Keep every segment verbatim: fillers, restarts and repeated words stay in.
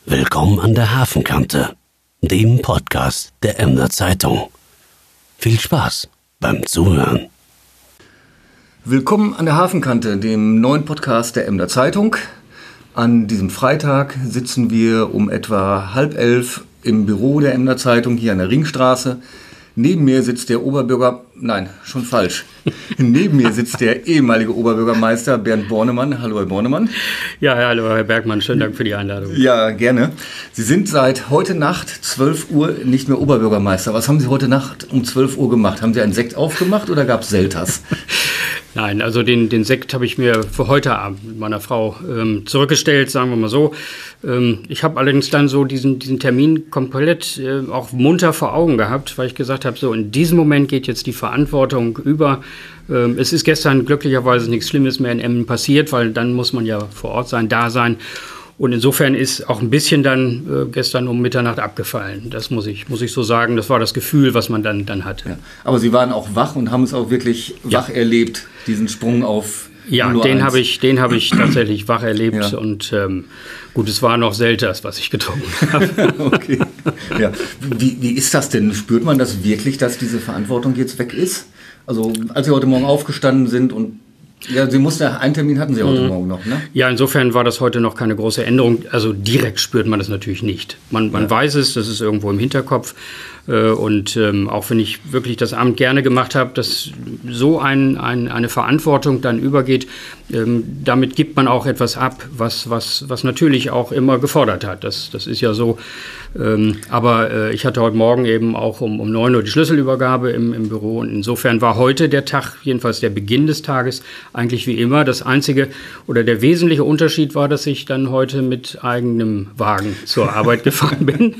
Willkommen an der Hafenkante, dem Podcast der Emder Zeitung. Viel Spaß beim Zuhören. Willkommen an der Hafenkante, dem neuen Podcast der Emder Zeitung. An diesem Freitag sitzen wir um etwa halb elf im Büro der Emder Zeitung hier an der Ringstraße. Neben mir sitzt der Oberbürger, nein, schon falsch. Neben mir sitzt der ehemalige Oberbürgermeister Bernd Bornemann. Hallo, Herr Bornemann. Ja, hallo, Herr Bergmann. Schönen Dank für die Einladung. Ja, gerne. Sie sind seit heute Nacht zwölf Uhr nicht mehr Oberbürgermeister. Was haben Sie heute Nacht um zwölf Uhr gemacht? Haben Sie einen Sekt aufgemacht oder gab es Selters? Nein, also den, den Sekt habe ich mir für heute Abend mit meiner Frau ähm, zurückgestellt, sagen wir mal so. Ähm, ich habe allerdings dann so diesen, diesen Termin komplett äh, auch munter vor Augen gehabt, weil ich gesagt habe, so in diesem Moment geht jetzt die Verantwortung über. Ähm, es ist gestern glücklicherweise nichts Schlimmes mehr in Emden passiert, weil dann muss man ja vor Ort sein, da sein. Und insofern ist auch ein bisschen dann äh, gestern um Mitternacht abgefallen. Das muss ich, muss ich so sagen. Das war das Gefühl, was man dann, dann hatte. Ja. Aber Sie waren auch wach und haben es auch wirklich ja. wach erlebt, diesen Sprung auf Ja, den habe ich, den habe ich tatsächlich wach erlebt. Ja. Und ähm, gut, es war noch Selters, was ich getrunken habe. Okay. Ja. Wie, wie ist das denn? Spürt man das wirklich, dass diese Verantwortung jetzt weg ist? Also als Sie heute Morgen aufgestanden sind und ja, Sie mussten ja, einen Termin hatten Sie heute mhm. Morgen noch, ne? Ja, insofern war das heute noch keine große Änderung. Also direkt spürt man das natürlich nicht. Man, man ja. weiß es, das ist irgendwo im Hinterkopf. Und ähm, auch wenn ich wirklich das Amt gerne gemacht habe, dass so ein, ein, eine Verantwortung dann übergeht, ähm, damit gibt man auch etwas ab, was, was, was natürlich auch immer gefordert hat. Das, das ist ja so. Ähm, aber äh, ich hatte heute Morgen eben auch um, um neun Uhr die Schlüsselübergabe im, im Büro. Und insofern war heute der Tag, jedenfalls der Beginn des Tages, eigentlich wie immer. Das einzige oder der wesentliche Unterschied war, dass ich dann heute mit eigenem Wagen zur Arbeit gefahren bin.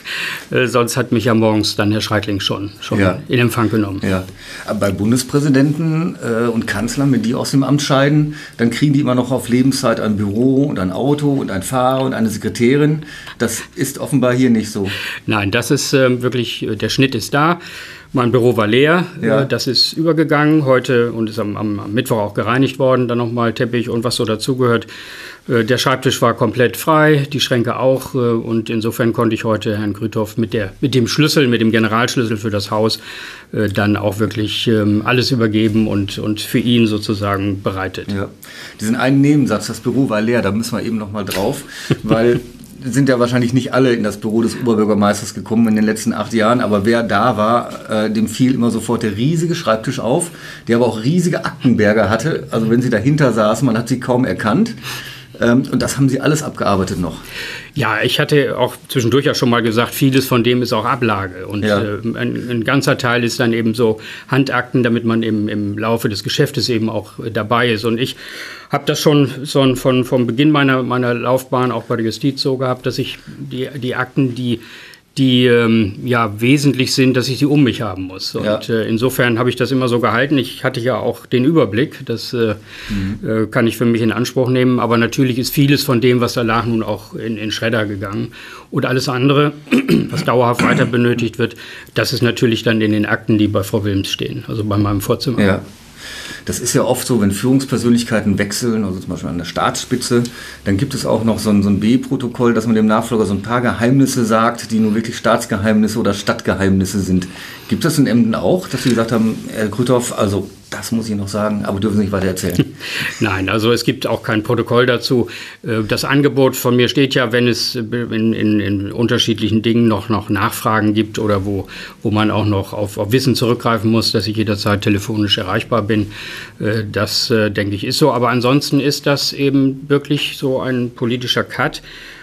äh, sonst hat mich ja morgen morgens dann Herr Schreitling schon, schon ja. in Empfang genommen. Ja. Aber bei Bundespräsidenten äh, und Kanzlern, wenn die aus dem Amt scheiden, dann kriegen die immer noch auf Lebenszeit ein Büro und ein Auto und einen Fahrer und eine Sekretärin. Das ist offenbar hier nicht so. Nein, das ist äh, wirklich, der Schnitt ist da. Mein Büro war leer, ja. das ist übergegangen heute und ist am, am Mittwoch auch gereinigt worden, dann nochmal Teppich und was so dazugehört. Der Schreibtisch war komplett frei, die Schränke auch und insofern konnte ich heute Herrn Grüthoff mit, der, mit dem Schlüssel, mit dem Generalschlüssel für das Haus dann auch wirklich alles übergeben und, und für ihn sozusagen bereitet. Ja. Diesen einen Nebensatz, das Büro war leer, da müssen wir eben nochmal drauf, weil sind ja wahrscheinlich nicht alle in das Büro des Oberbürgermeisters gekommen in den letzten acht Jahren, aber wer da war, äh, dem fiel immer sofort der riesige Schreibtisch auf, der aber auch riesige Aktenberge hatte. Also wenn Sie dahinter saßen, man hat sie kaum erkannt. Ähm, und das haben Sie alles abgearbeitet noch. Ja, ich hatte auch zwischendurch ja schon mal gesagt, vieles von dem ist auch Ablage. Und ja. äh, ein, ein ganzer Teil ist dann eben so Handakten, damit man eben im Laufe des Geschäftes eben auch äh, dabei ist. Und ich habe das schon so von vom Beginn meiner, meiner Laufbahn auch bei der Justiz so gehabt, dass ich die, die Akten, die die ähm, ja wesentlich sind, dass ich die um mich haben muss. Und ja. äh, insofern habe ich das immer so gehalten. Ich hatte ja auch den Überblick, das äh, mhm. äh, kann ich für mich in Anspruch nehmen. Aber natürlich ist vieles von dem, was da lag, nun auch in, in Schredder gegangen. Und alles andere, was dauerhaft weiter benötigt wird, das ist natürlich dann in den Akten, die bei Frau Wilms stehen, also bei meinem Vorzimmer. Ja. Das ist ja oft so, wenn Führungspersönlichkeiten wechseln, also zum Beispiel an der Staatsspitze, dann gibt es auch noch so ein, so ein B-Protokoll, dass man dem Nachfolger so ein paar Geheimnisse sagt, die nur wirklich Staatsgeheimnisse oder Stadtgeheimnisse sind. Gibt es in Emden auch, dass Sie gesagt haben, Herr Grüthoff, also das muss ich noch sagen, aber dürfen Sie nicht weiter erzählen? Nein, also es gibt auch kein Protokoll dazu. Das Angebot von mir steht ja, wenn es in, in, in unterschiedlichen Dingen noch, noch Nachfragen gibt oder wo, wo man auch noch auf, auf Wissen zurückgreifen muss, dass ich jederzeit telefonisch erreichbar bin. Das, denke ich, ist so. Aber ansonsten ist das eben wirklich so ein politischer Cut.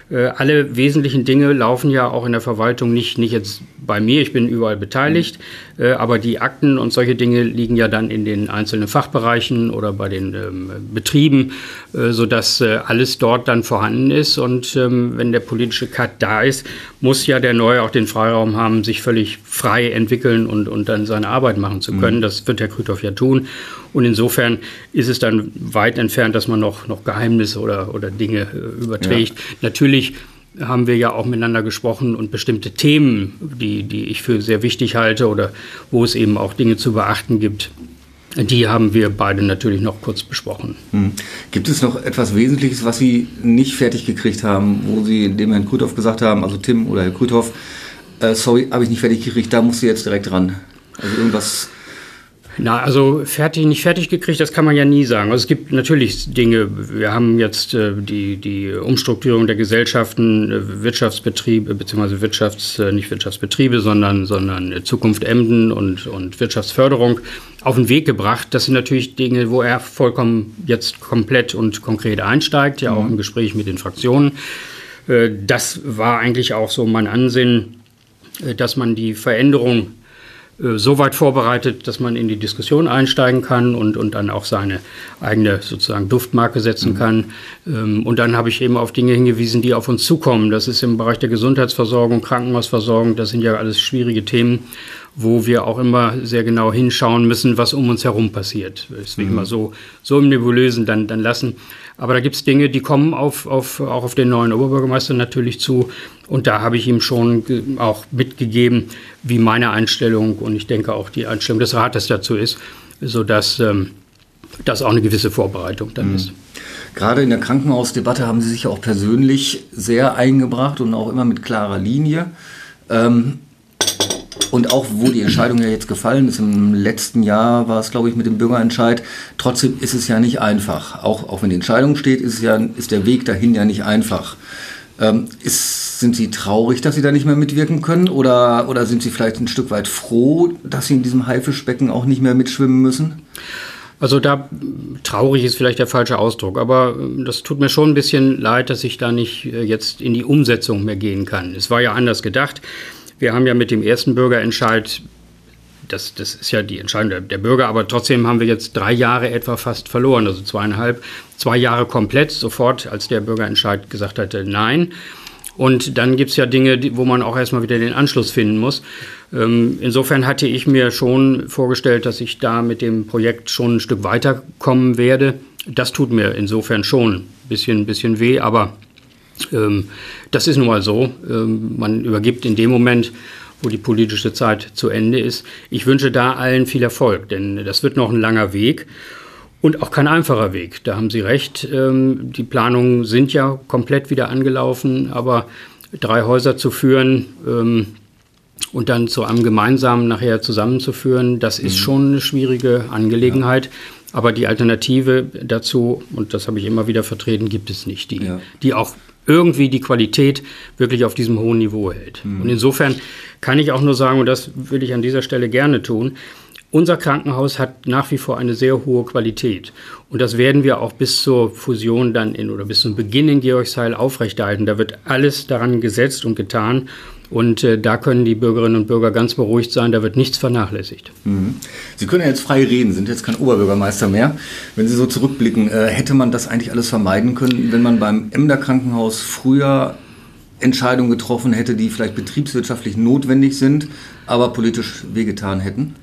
Alle wesentlichen Dinge laufen ja auch in der Verwaltung nicht, nicht jetzt bei mir, ich bin überall beteiligt, mhm. äh, aber die Akten und solche Dinge liegen ja dann in den einzelnen Fachbereichen oder bei den ähm, Betrieben, äh, sodass äh, alles dort dann vorhanden ist. Und ähm, wenn der politische Cut da ist, muss ja der Neue auch den Freiraum haben, sich völlig frei entwickeln und, und dann seine Arbeit machen zu können. Mhm. Das wird Herr Grüthoff ja tun. Und insofern ist es dann weit entfernt, dass man noch, noch Geheimnisse oder, oder Dinge äh, überträgt. Ja. Natürlich haben wir ja auch miteinander gesprochen und bestimmte Themen, die, die ich für sehr wichtig halte oder wo es eben auch Dinge zu beachten gibt, Die haben wir beide natürlich noch kurz besprochen. Hm. Gibt es noch etwas Wesentliches, was Sie nicht fertig gekriegt haben, wo Sie dem Herrn Krüthoff gesagt haben, also Tim oder Herr Krüthoff, äh, sorry, habe ich nicht fertig gekriegt, da musst du jetzt direkt ran? Also irgendwas... Na, also fertig, nicht fertig gekriegt, das kann man ja nie sagen. Also es gibt natürlich Dinge, wir haben jetzt äh, die, die Umstrukturierung der Gesellschaften, äh, Wirtschaftsbetriebe, beziehungsweise Wirtschafts-, äh, nicht Wirtschaftsbetriebe, sondern, sondern Zukunft Emden und, und Wirtschaftsförderung auf den Weg gebracht. Das sind natürlich Dinge, wo er vollkommen jetzt komplett und konkret einsteigt, ja auch im Gespräch mit den Fraktionen. Äh, das war eigentlich auch so mein Ansinnen, äh, dass man die Veränderung so weit vorbereitet, dass man in die Diskussion einsteigen kann und, und dann auch seine eigene sozusagen Duftmarke setzen mhm. kann. Und dann habe ich eben auf Dinge hingewiesen, die auf uns zukommen. Das ist im Bereich der Gesundheitsversorgung, Krankenhausversorgung, das sind ja alles schwierige Themen, wo wir auch immer sehr genau hinschauen müssen, was um uns herum passiert. Das will ich mal so, so im Nebulösen dann, dann lassen. Aber da gibt es Dinge, die kommen auf, auf, auch auf den neuen Oberbürgermeister natürlich zu. Und da habe ich ihm schon auch mitgegeben, wie meine Einstellung und ich denke auch die Einstellung des Rates dazu ist, sodass ähm, das auch eine gewisse Vorbereitung dann mhm. ist. Gerade in der Krankenhausdebatte haben Sie sich auch persönlich sehr eingebracht und auch immer mit klarer Linie. Ähm, Und auch, wo die Entscheidung ja jetzt gefallen ist, im letzten Jahr war es, glaube ich, mit dem Bürgerentscheid, trotzdem ist es ja nicht einfach. Auch, auch wenn die Entscheidung steht, ist, es ja, ist der Weg dahin ja nicht einfach. Ähm, ist, sind Sie traurig, dass Sie da nicht mehr mitwirken können? Oder, oder sind Sie vielleicht ein Stück weit froh, dass Sie in diesem Haifischbecken auch nicht mehr mitschwimmen müssen? Also da, traurig ist vielleicht der falsche Ausdruck, aber das tut mir schon ein bisschen leid, dass ich da nicht jetzt in die Umsetzung mehr gehen kann. Es war ja anders gedacht. Wir haben ja mit dem ersten Bürgerentscheid, das, das ist ja die Entscheidung der, der Bürger, aber trotzdem haben wir jetzt drei Jahre etwa fast verloren, also zweieinhalb, zwei Jahre komplett, sofort, als der Bürgerentscheid gesagt hatte, nein. Und dann gibt es ja Dinge, die, wo man auch erstmal wieder den Anschluss finden muss. Ähm, insofern hatte ich mir schon vorgestellt, dass ich da mit dem Projekt schon ein Stück weiterkommen werde. Das tut mir insofern schon ein bisschen, bisschen weh, aber Ähm, das ist nun mal so. Ähm, man übergibt in dem Moment, wo die politische Zeit zu Ende ist. Ich wünsche da allen viel Erfolg, denn das wird noch ein langer Weg und auch kein einfacher Weg. Da haben Sie recht. Ähm, die Planungen sind ja komplett wieder angelaufen, aber drei Häuser zu führen ähm, und dann zu einem gemeinsamen nachher zusammenzuführen, das ist mhm. schon eine schwierige Angelegenheit. Ja. Aber die Alternative dazu, und das habe ich immer wieder vertreten, gibt es nicht, die, ja. die auch irgendwie die Qualität wirklich auf diesem hohen Niveau hält. Mhm. Und insofern kann ich auch nur sagen, und das will ich an dieser Stelle gerne tun, unser Krankenhaus hat nach wie vor eine sehr hohe Qualität. Und das werden wir auch bis zur Fusion dann in, oder bis zum Beginn in Georgsheil aufrechterhalten. Da wird alles daran gesetzt und getan. Und äh, da können die Bürgerinnen und Bürger ganz beruhigt sein, da wird nichts vernachlässigt. Mhm. Sie können ja jetzt frei reden, sind jetzt kein Oberbürgermeister mehr. Wenn Sie so zurückblicken, äh, hätte man das eigentlich alles vermeiden können, wenn man beim Emder Krankenhaus früher Entscheidungen getroffen hätte, die vielleicht betriebswirtschaftlich notwendig sind, aber politisch wehgetan hätten?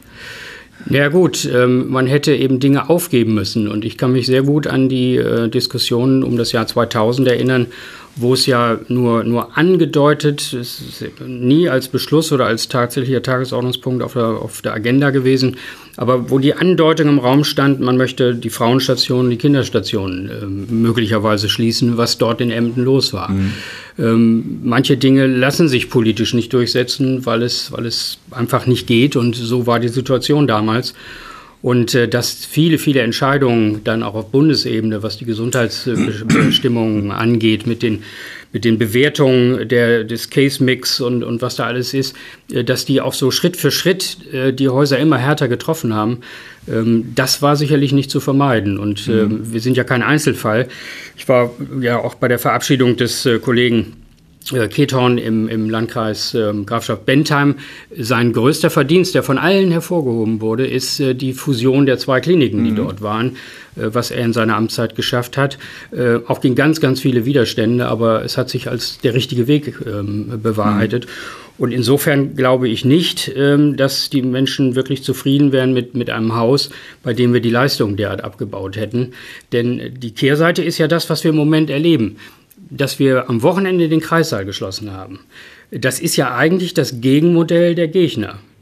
Ja gut, ähm, man hätte eben Dinge aufgeben müssen. Und ich kann mich sehr gut an die äh, Diskussionen um das Jahr zweitausend erinnern, wo es ja nur, nur angedeutet, es ist nie als Beschluss oder als tatsächlicher Tagesordnungspunkt auf der, auf der Agenda gewesen, aber wo die Andeutung im Raum stand, man möchte die Frauenstationen, die Kinderstationen äh, möglicherweise schließen, was dort in Emden los war. Mhm. Ähm, manche Dinge lassen sich politisch nicht durchsetzen, weil es, weil es einfach nicht geht, und so war die Situation damals. Und äh, dass viele, viele Entscheidungen dann auch auf Bundesebene, was die Gesundheitsbestimmungen angeht, mit den, mit den Bewertungen der, des Case-Mix und, und was da alles ist, äh, dass die auch so Schritt für Schritt äh, die Häuser immer härter getroffen haben, ähm, das war sicherlich nicht zu vermeiden. Und äh, mhm. wir sind ja kein Einzelfall. Ich war ja auch bei der Verabschiedung des äh, Kollegen Kethorn im, im Landkreis ähm, Grafschaft Bentheim. Sein größter Verdienst, der von allen hervorgehoben wurde, ist äh, die Fusion der zwei Kliniken, die mhm. dort waren, äh, was er in seiner Amtszeit geschafft hat. Äh, auch gegen ganz, ganz viele Widerstände, aber es hat sich als der richtige Weg ähm, bewahrheitet. Mhm. Und insofern glaube ich nicht, ähm, dass die Menschen wirklich zufrieden wären mit, mit einem Haus, bei dem wir die Leistung derart abgebaut hätten. Denn die Kehrseite ist ja das, was wir im Moment erleben, dass wir am Wochenende den Kreissaal geschlossen haben. Das ist ja eigentlich das Gegenmodell der Gegner.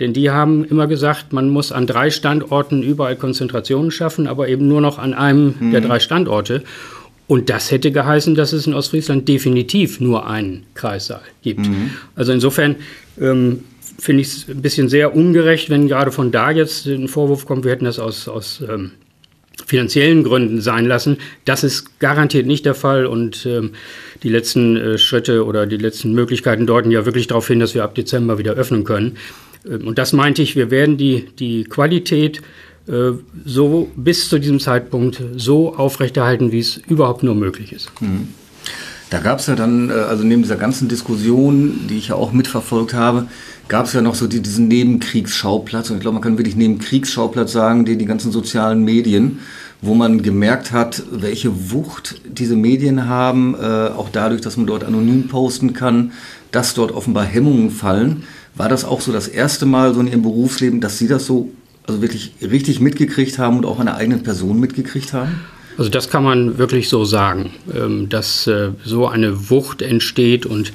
Denn die haben immer gesagt, man muss an drei Standorten überall Konzentrationen schaffen, aber eben nur noch an einem mhm. der drei Standorte. Und das hätte geheißen, dass es in Ostfriesland definitiv nur einen Kreissaal gibt. Mhm. Also insofern ähm, finde ich es ein bisschen sehr ungerecht, wenn gerade von da jetzt ein Vorwurf kommt, wir hätten das aus, aus ähm, finanziellen Gründen sein lassen. Das ist garantiert nicht der Fall. Und ähm, die letzten äh, Schritte oder die letzten Möglichkeiten deuten ja wirklich darauf hin, dass wir ab Dezember wieder öffnen können. Ähm, und das meinte ich, wir werden die, die Qualität so bis zu diesem Zeitpunkt so aufrechterhalten, wie es überhaupt nur möglich ist. Da gab es ja dann, also neben dieser ganzen Diskussion, die ich ja auch mitverfolgt habe, gab es ja noch so die, diesen Nebenkriegsschauplatz. Und ich glaube, man kann wirklich Nebenkriegsschauplatz sagen, die, die ganzen sozialen Medien, wo man gemerkt hat, welche Wucht diese Medien haben, äh, auch dadurch, dass man dort anonym posten kann, dass dort offenbar Hemmungen fallen. War das auch so das erste Mal so in Ihrem Berufsleben, dass Sie das so also wirklich richtig mitgekriegt haben und auch an der eigenen Person mitgekriegt haben? Also das kann man wirklich so sagen, dass so eine Wucht entsteht und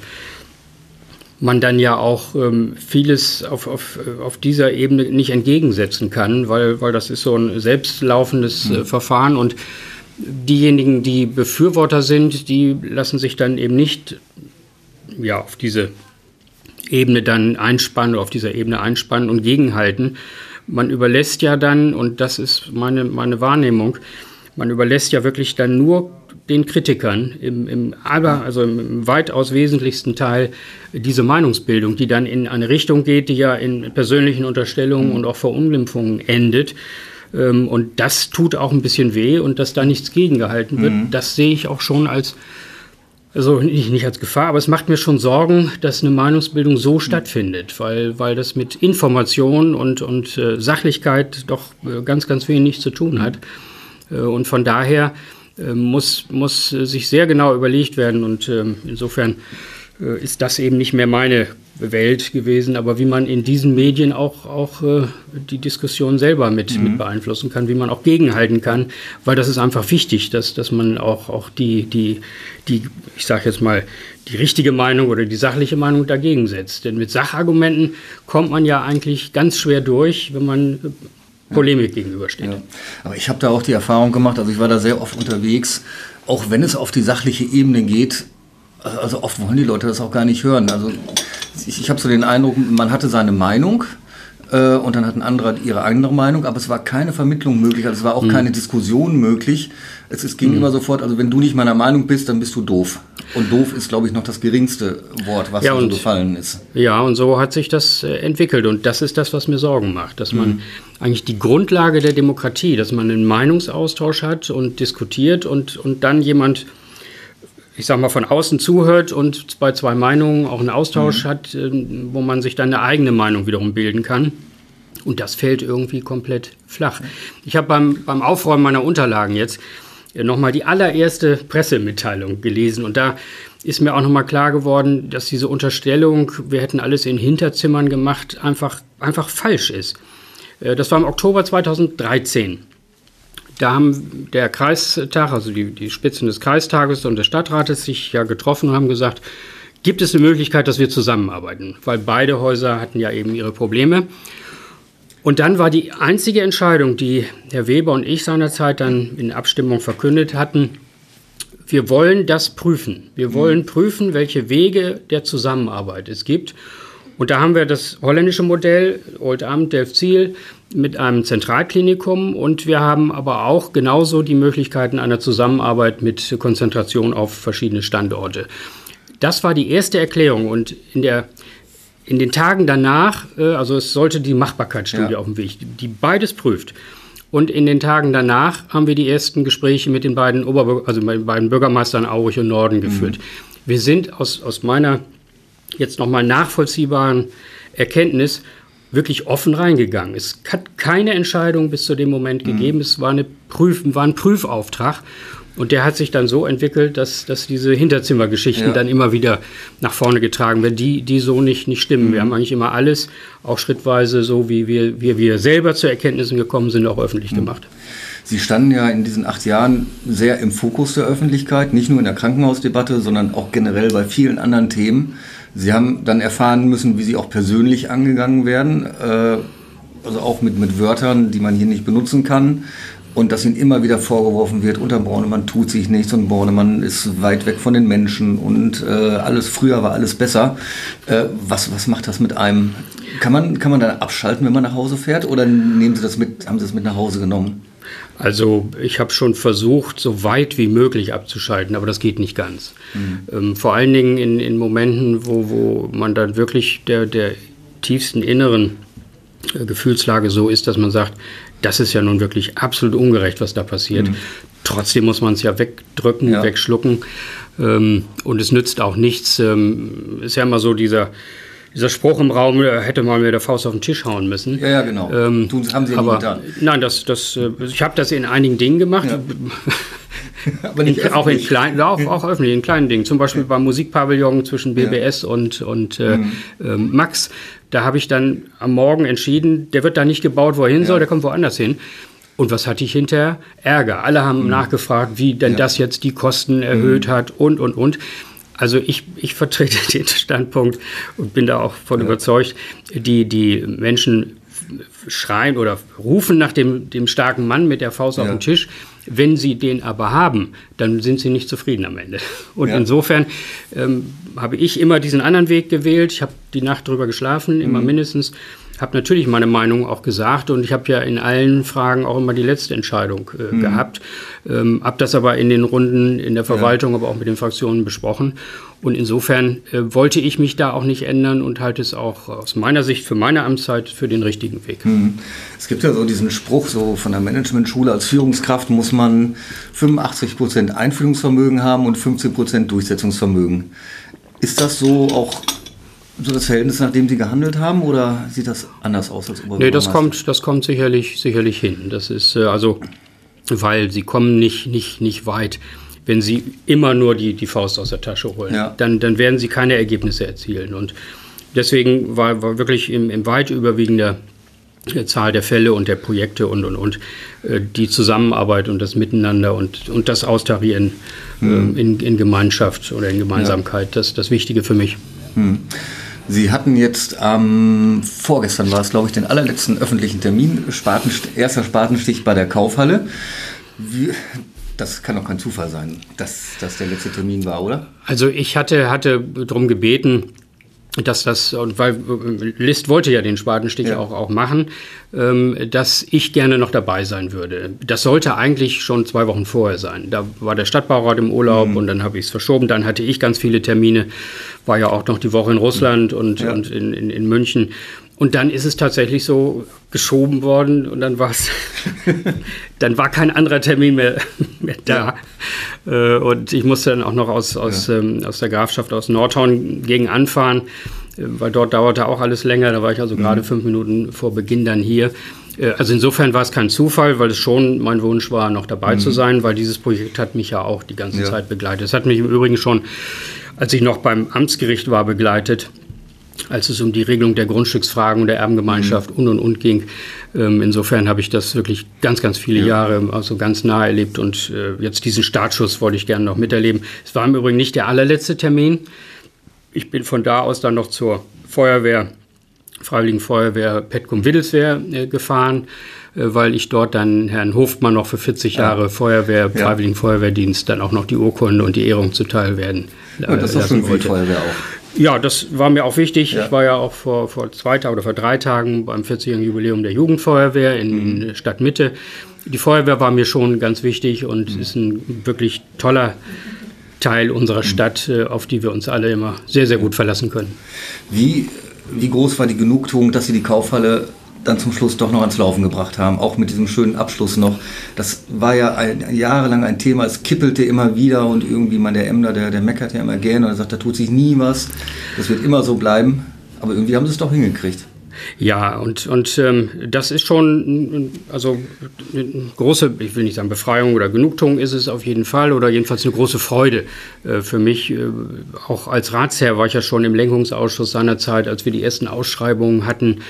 man dann ja auch vieles auf, auf, auf dieser Ebene nicht entgegensetzen kann, weil, weil das ist so ein selbstlaufendes mhm. Verfahren und diejenigen, die Befürworter sind, die lassen sich dann eben nicht ja, auf diese Ebene dann einspannen oder auf dieser Ebene einspannen und gegenhalten. Man überlässt ja dann, und das ist meine, meine Wahrnehmung, man überlässt ja wirklich dann nur den Kritikern im, im, aber, also im weitaus wesentlichsten Teil diese Meinungsbildung, die dann in eine Richtung geht, die ja in persönlichen Unterstellungen und auch Verunglimpfungen endet. Und das tut auch ein bisschen weh und dass da nichts gegengehalten wird, mhm. das sehe ich auch schon als Also nicht, nicht als Gefahr, aber es macht mir schon Sorgen, dass eine Meinungsbildung so mhm. stattfindet, weil, weil das mit Information und, und äh, Sachlichkeit doch äh, ganz, ganz wenig zu tun hat. Äh, und von daher äh, muss, muss äh, sich sehr genau überlegt werden und äh, insofern äh, ist das eben nicht mehr meine Welt gewesen, aber wie man in diesen Medien auch, auch äh, die Diskussion selber mit, mhm. mit beeinflussen kann, wie man auch gegenhalten kann, weil das ist einfach wichtig, dass, dass man auch, auch die, die, die, ich sage jetzt mal, die richtige Meinung oder die sachliche Meinung dagegen setzt. Denn mit Sachargumenten kommt man ja eigentlich ganz schwer durch, wenn man Polemik ja. gegenübersteht. Ja. Aber ich habe da auch die Erfahrung gemacht, also ich war da sehr oft unterwegs, auch wenn es auf die sachliche Ebene geht, also oft wollen die Leute das auch gar nicht hören. Also ich, ich habe so den Eindruck, man hatte seine Meinung äh, und dann hat ein anderer ihre andere Meinung, aber es war keine Vermittlung möglich, also es war auch mhm. keine Diskussion möglich. Es, es ging mhm. immer sofort, also wenn du nicht meiner Meinung bist, dann bist du doof. Und doof ist, glaube ich, noch das geringste Wort, was ja, so gefallen ist. Ja, und so hat sich das äh, entwickelt und das ist das, was mir Sorgen macht, dass mhm. man eigentlich die Grundlage der Demokratie, dass man einen Meinungsaustausch hat und diskutiert und, und dann jemand, ich sag mal, von außen zuhört und bei zwei Meinungen auch einen Austausch mhm. hat, wo man sich dann eine eigene Meinung wiederum bilden kann. Und das fällt irgendwie komplett flach. Ich habe beim, beim Aufräumen meiner Unterlagen jetzt nochmal die allererste Pressemitteilung gelesen. Und da ist mir auch nochmal klar geworden, dass diese Unterstellung, wir hätten alles in Hinterzimmern gemacht, einfach, einfach falsch ist. Das war im Oktober zweitausenddreizehn. Da haben der Kreistag, also die, die Spitzen des Kreistages und des Stadtrates sich ja getroffen und haben gesagt, gibt es eine Möglichkeit, dass wir zusammenarbeiten? Weil beide Häuser hatten ja eben ihre Probleme. Und dann war die einzige Entscheidung, die Herr Weber und ich seinerzeit dann in Abstimmung verkündet hatten, wir wollen das prüfen. Wir wollen prüfen, welche Wege der Zusammenarbeit es gibt. Und da haben wir das holländische Modell, Old-Amt, Delfzijl, mit einem Zentralklinikum. Und wir haben aber auch genauso die Möglichkeiten einer Zusammenarbeit mit Konzentration auf verschiedene Standorte. Das war die erste Erklärung. Und in, der, in den Tagen danach, also es sollte die Machbarkeitsstudie ja. auf dem Weg, die beides prüft. Und in den Tagen danach haben wir die ersten Gespräche mit den beiden, Oberbürger, also mit den beiden Bürgermeistern Aurich und Norden geführt. Mhm. Wir sind aus, aus meiner jetzt nochmal nachvollziehbaren Erkenntnis wirklich offen reingegangen. Es hat keine Entscheidung bis zu dem Moment mhm. gegeben. Es war, eine Prüf, war ein Prüfauftrag. Und der hat sich dann so entwickelt, dass, dass diese Hinterzimmergeschichten ja. dann immer wieder nach vorne getragen werden, die, die so nicht, nicht stimmen. Mhm. Wir haben eigentlich immer alles, auch schrittweise, so wie wir, wir, wir selber zu Erkenntnissen gekommen sind, auch öffentlich mhm. gemacht. Sie standen ja in diesen acht Jahren sehr im Fokus der Öffentlichkeit, nicht nur in der Krankenhausdebatte, sondern auch generell bei vielen anderen Themen. Sie haben dann erfahren müssen, wie Sie auch persönlich angegangen werden, äh, also auch mit, mit Wörtern, die man hier nicht benutzen kann. Und dass ihnen immer wieder vorgeworfen wird, unter Bornemann tut sich nichts und Bornemann ist weit weg von den Menschen und äh, alles früher war alles besser. Äh, was, was macht das mit einem? Kann man, kann man dann abschalten, wenn man nach Hause fährt, oder nehmen Sie das mit, haben Sie das mit nach Hause genommen? Also ich habe schon versucht, so weit wie möglich abzuschalten, aber das geht nicht ganz. Mhm. Ähm, vor allen Dingen in, in Momenten, wo, wo man dann wirklich der, der tiefsten inneren äh, Gefühlslage so ist, dass man sagt, das ist ja nun wirklich absolut ungerecht, was da passiert. Mhm. Trotzdem muss man es ja wegdrücken, ja. wegschlucken. Ähm, und es nützt auch nichts. Ähm, ist ja immer so dieser, dieser Spruch im Raum, hätte man mit der Faust auf den Tisch hauen müssen. Ja, ja, genau. Ähm, Tun, haben Sie ja aber, nie getan. Nein, das, das, ich habe das in einigen Dingen gemacht. Ja. Aber nicht in, auch in kleinen, auch, auch öffentlich, in kleinen Dingen. Zum Beispiel beim Musikpavillon zwischen B B S ja. und, und äh, mhm. äh, Max. Da habe ich dann am Morgen entschieden, der wird da nicht gebaut, wo er hin ja. soll, der kommt woanders hin. Und was hatte ich hinterher? Ärger. Alle haben mhm. nachgefragt, wie denn ja. das jetzt die Kosten erhöht mhm. hat und, und, und. Also ich, ich vertrete den Standpunkt und bin da auch von ja. überzeugt, die, die Menschen schreien oder rufen nach dem, dem starken Mann mit der Faust ja. auf den Tisch. Wenn sie den aber haben, dann sind sie nicht zufrieden am Ende. Und ja. insofern ähm, habe ich immer diesen anderen Weg gewählt. Ich habe die Nacht drüber geschlafen, immer mhm. mindestens. Habe natürlich meine Meinung auch gesagt und ich habe ja in allen Fragen auch immer die letzte Entscheidung äh, mhm. gehabt. Ähm, habe das aber in den Runden in der Verwaltung, ja. aber auch mit den Fraktionen besprochen. Und insofern äh, wollte ich mich da auch nicht ändern und halte es auch aus meiner Sicht für meine Amtszeit für den richtigen Weg. Mhm. Es gibt ja so diesen Spruch so von der Managementschule, als Führungskraft muss man fünfundachtzig Prozent Einfühlungsvermögen haben und fünfzehn Prozent Durchsetzungsvermögen. Ist das so auch so das Verhältnis, nach dem Sie gehandelt haben, oder sieht das anders aus als Oberbürgermeister? Nee, das kommt, das kommt sicherlich, sicherlich hin. Das ist äh, also, weil Sie kommen nicht, nicht, nicht weit, wenn Sie immer nur die, die Faust aus der Tasche holen. Ja. Dann, dann werden Sie keine Ergebnisse erzielen. Und deswegen war, war wirklich im, im weit überwiegender Zahl der Fälle und der Projekte und, und, und äh, die Zusammenarbeit und das Miteinander und, und das Austarieren mhm. äh, in, in Gemeinschaft oder in Gemeinsamkeit, ja. das das Wichtige für mich. Mhm. Sie hatten jetzt am, ähm, vorgestern war es, glaube ich, den allerletzten öffentlichen Termin, Spatenst- erster Spatenstich bei der Kaufhalle. Wie, das kann doch kein Zufall sein, dass das der letzte Termin war, oder? Also ich hatte, hatte darum gebeten, dass das, weil List wollte ja den Spatenstich ja. auch, auch machen, ähm, dass ich gerne noch dabei sein würde. Das sollte eigentlich schon zwei Wochen vorher sein. Da war der Stadtbaurat im Urlaub mhm. und dann habe ich es verschoben. Dann hatte ich ganz viele Termine, war ja auch noch die Woche in Russland und, ja. und in, in, in München. Und dann ist es tatsächlich so geschoben worden und dann war es, dann war kein anderer Termin mehr, mehr da. Ja. Und ich musste dann auch noch aus, aus, ja. ähm, aus der Grafschaft, aus Nordhorn gegen anfahren, weil dort dauerte auch alles länger. Da war ich also mhm. gerade fünf Minuten vor Beginn dann hier. Also insofern war es kein Zufall, weil es schon mein Wunsch war, noch dabei mhm. zu sein, weil dieses Projekt hat mich ja auch die ganze ja. Zeit begleitet. Es hat mich im Übrigen schon, als ich noch beim Amtsgericht war, begleitet, als es um die Regelung der Grundstücksfragen und der Erbengemeinschaft mhm. und und und ging. Ähm, insofern habe ich das wirklich ganz, ganz viele ja. Jahre also ganz nah erlebt und äh, jetzt diesen Startschuss wollte ich gerne noch miterleben. Es war im Übrigen nicht der allerletzte Termin. Ich bin von da aus dann noch zur Feuerwehr, Freiwilligen Feuerwehr Petkum-Wittelswehr äh, gefahren, äh, weil ich dort dann Herrn Hofmann noch für vierzig ja. Jahre Feuerwehr, ja. Freiwilligen Feuerwehrdienst dann auch noch die Urkunde und die Ehrung zuteil werden. Äh, ja, das ist schon für die Feuerwehr auch. Ja, das war mir auch wichtig. Ja. Ich war ja auch vor, vor zwei Tagen oder vor drei Tagen beim vierzigjährigen Jubiläum der Jugendfeuerwehr in mhm. Stadtmitte. Die Feuerwehr war mir schon ganz wichtig und mhm. ist ein wirklich toller Teil unserer Stadt, mhm. auf die wir uns alle immer sehr, sehr gut verlassen können. Wie, wie groß war die Genugtuung, dass Sie die Kaufhalle dann zum Schluss doch noch ans Laufen gebracht haben, auch mit diesem schönen Abschluss noch. Das war ja ein, jahrelang ein Thema, es kippelte immer wieder und irgendwie man, der Emder, der, der meckert ja immer gerne und sagt, da tut sich nie was, das wird immer so bleiben, aber irgendwie haben sie es doch hingekriegt. Ja, und, und ähm, das ist schon, also eine große, ich will nicht sagen Befreiung oder Genugtuung ist es auf jeden Fall oder jedenfalls eine große Freude äh, für mich. Äh, auch als Ratsherr war ich ja schon im Lenkungsausschuss seinerzeit, als wir die ersten Ausschreibungen hatten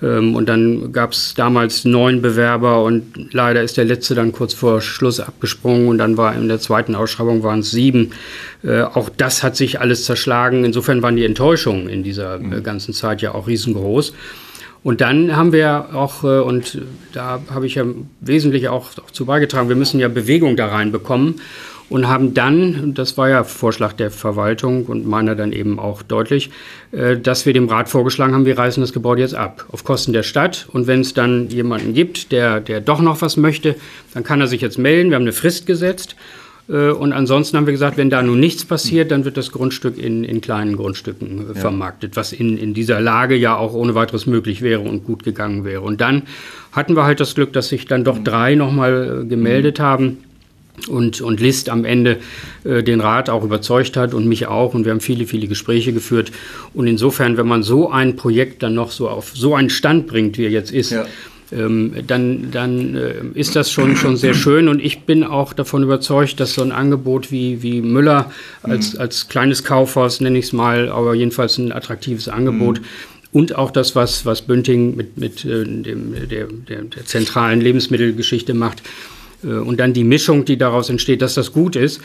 Ähm, und dann gab es damals neun Bewerber und leider ist der letzte dann kurz vor Schluss abgesprungen und dann war in der zweiten Ausschreibung waren es sieben. Äh, auch das hat sich alles zerschlagen. Insofern waren die Enttäuschungen in dieser äh, ganzen Zeit ja auch riesengroß. Und dann haben wir auch, äh, und da habe ich ja wesentlich auch, auch zu beigetragen, wir müssen ja Bewegung da reinbekommen. Und haben dann, das war ja Vorschlag der Verwaltung und meiner dann eben auch deutlich, äh, dass wir dem Rat vorgeschlagen haben, wir reißen das Gebäude jetzt ab, auf Kosten der Stadt. Und wenn es dann jemanden gibt, der, der doch noch was möchte, dann kann er sich jetzt melden. Wir haben eine Frist gesetzt. Äh, und ansonsten haben wir gesagt, wenn da nun nichts passiert, dann wird das Grundstück in, in kleinen Grundstücken äh, vermarktet, was in, in dieser Lage ja auch ohne weiteres möglich wäre und gut gegangen wäre. Und dann hatten wir halt das Glück, dass sich dann doch drei nochmal äh, gemeldet haben. Und, und List am Ende äh, den Rat auch überzeugt hat und mich auch. Und wir haben viele, viele Gespräche geführt. Und insofern, wenn man so ein Projekt dann noch so auf so einen Stand bringt, wie er jetzt ist, ja. ähm, dann, dann äh, ist das schon, schon sehr schön. Und ich bin auch davon überzeugt, dass so ein Angebot wie, wie Müller als, mhm. als kleines Kaufhaus, nenne ich es mal, aber jedenfalls ein attraktives Angebot, mhm. und auch das, was, was Bünting mit, mit äh, dem, der, der, der zentralen Lebensmittelgeschichte macht, und dann die Mischung, die daraus entsteht, dass das gut ist.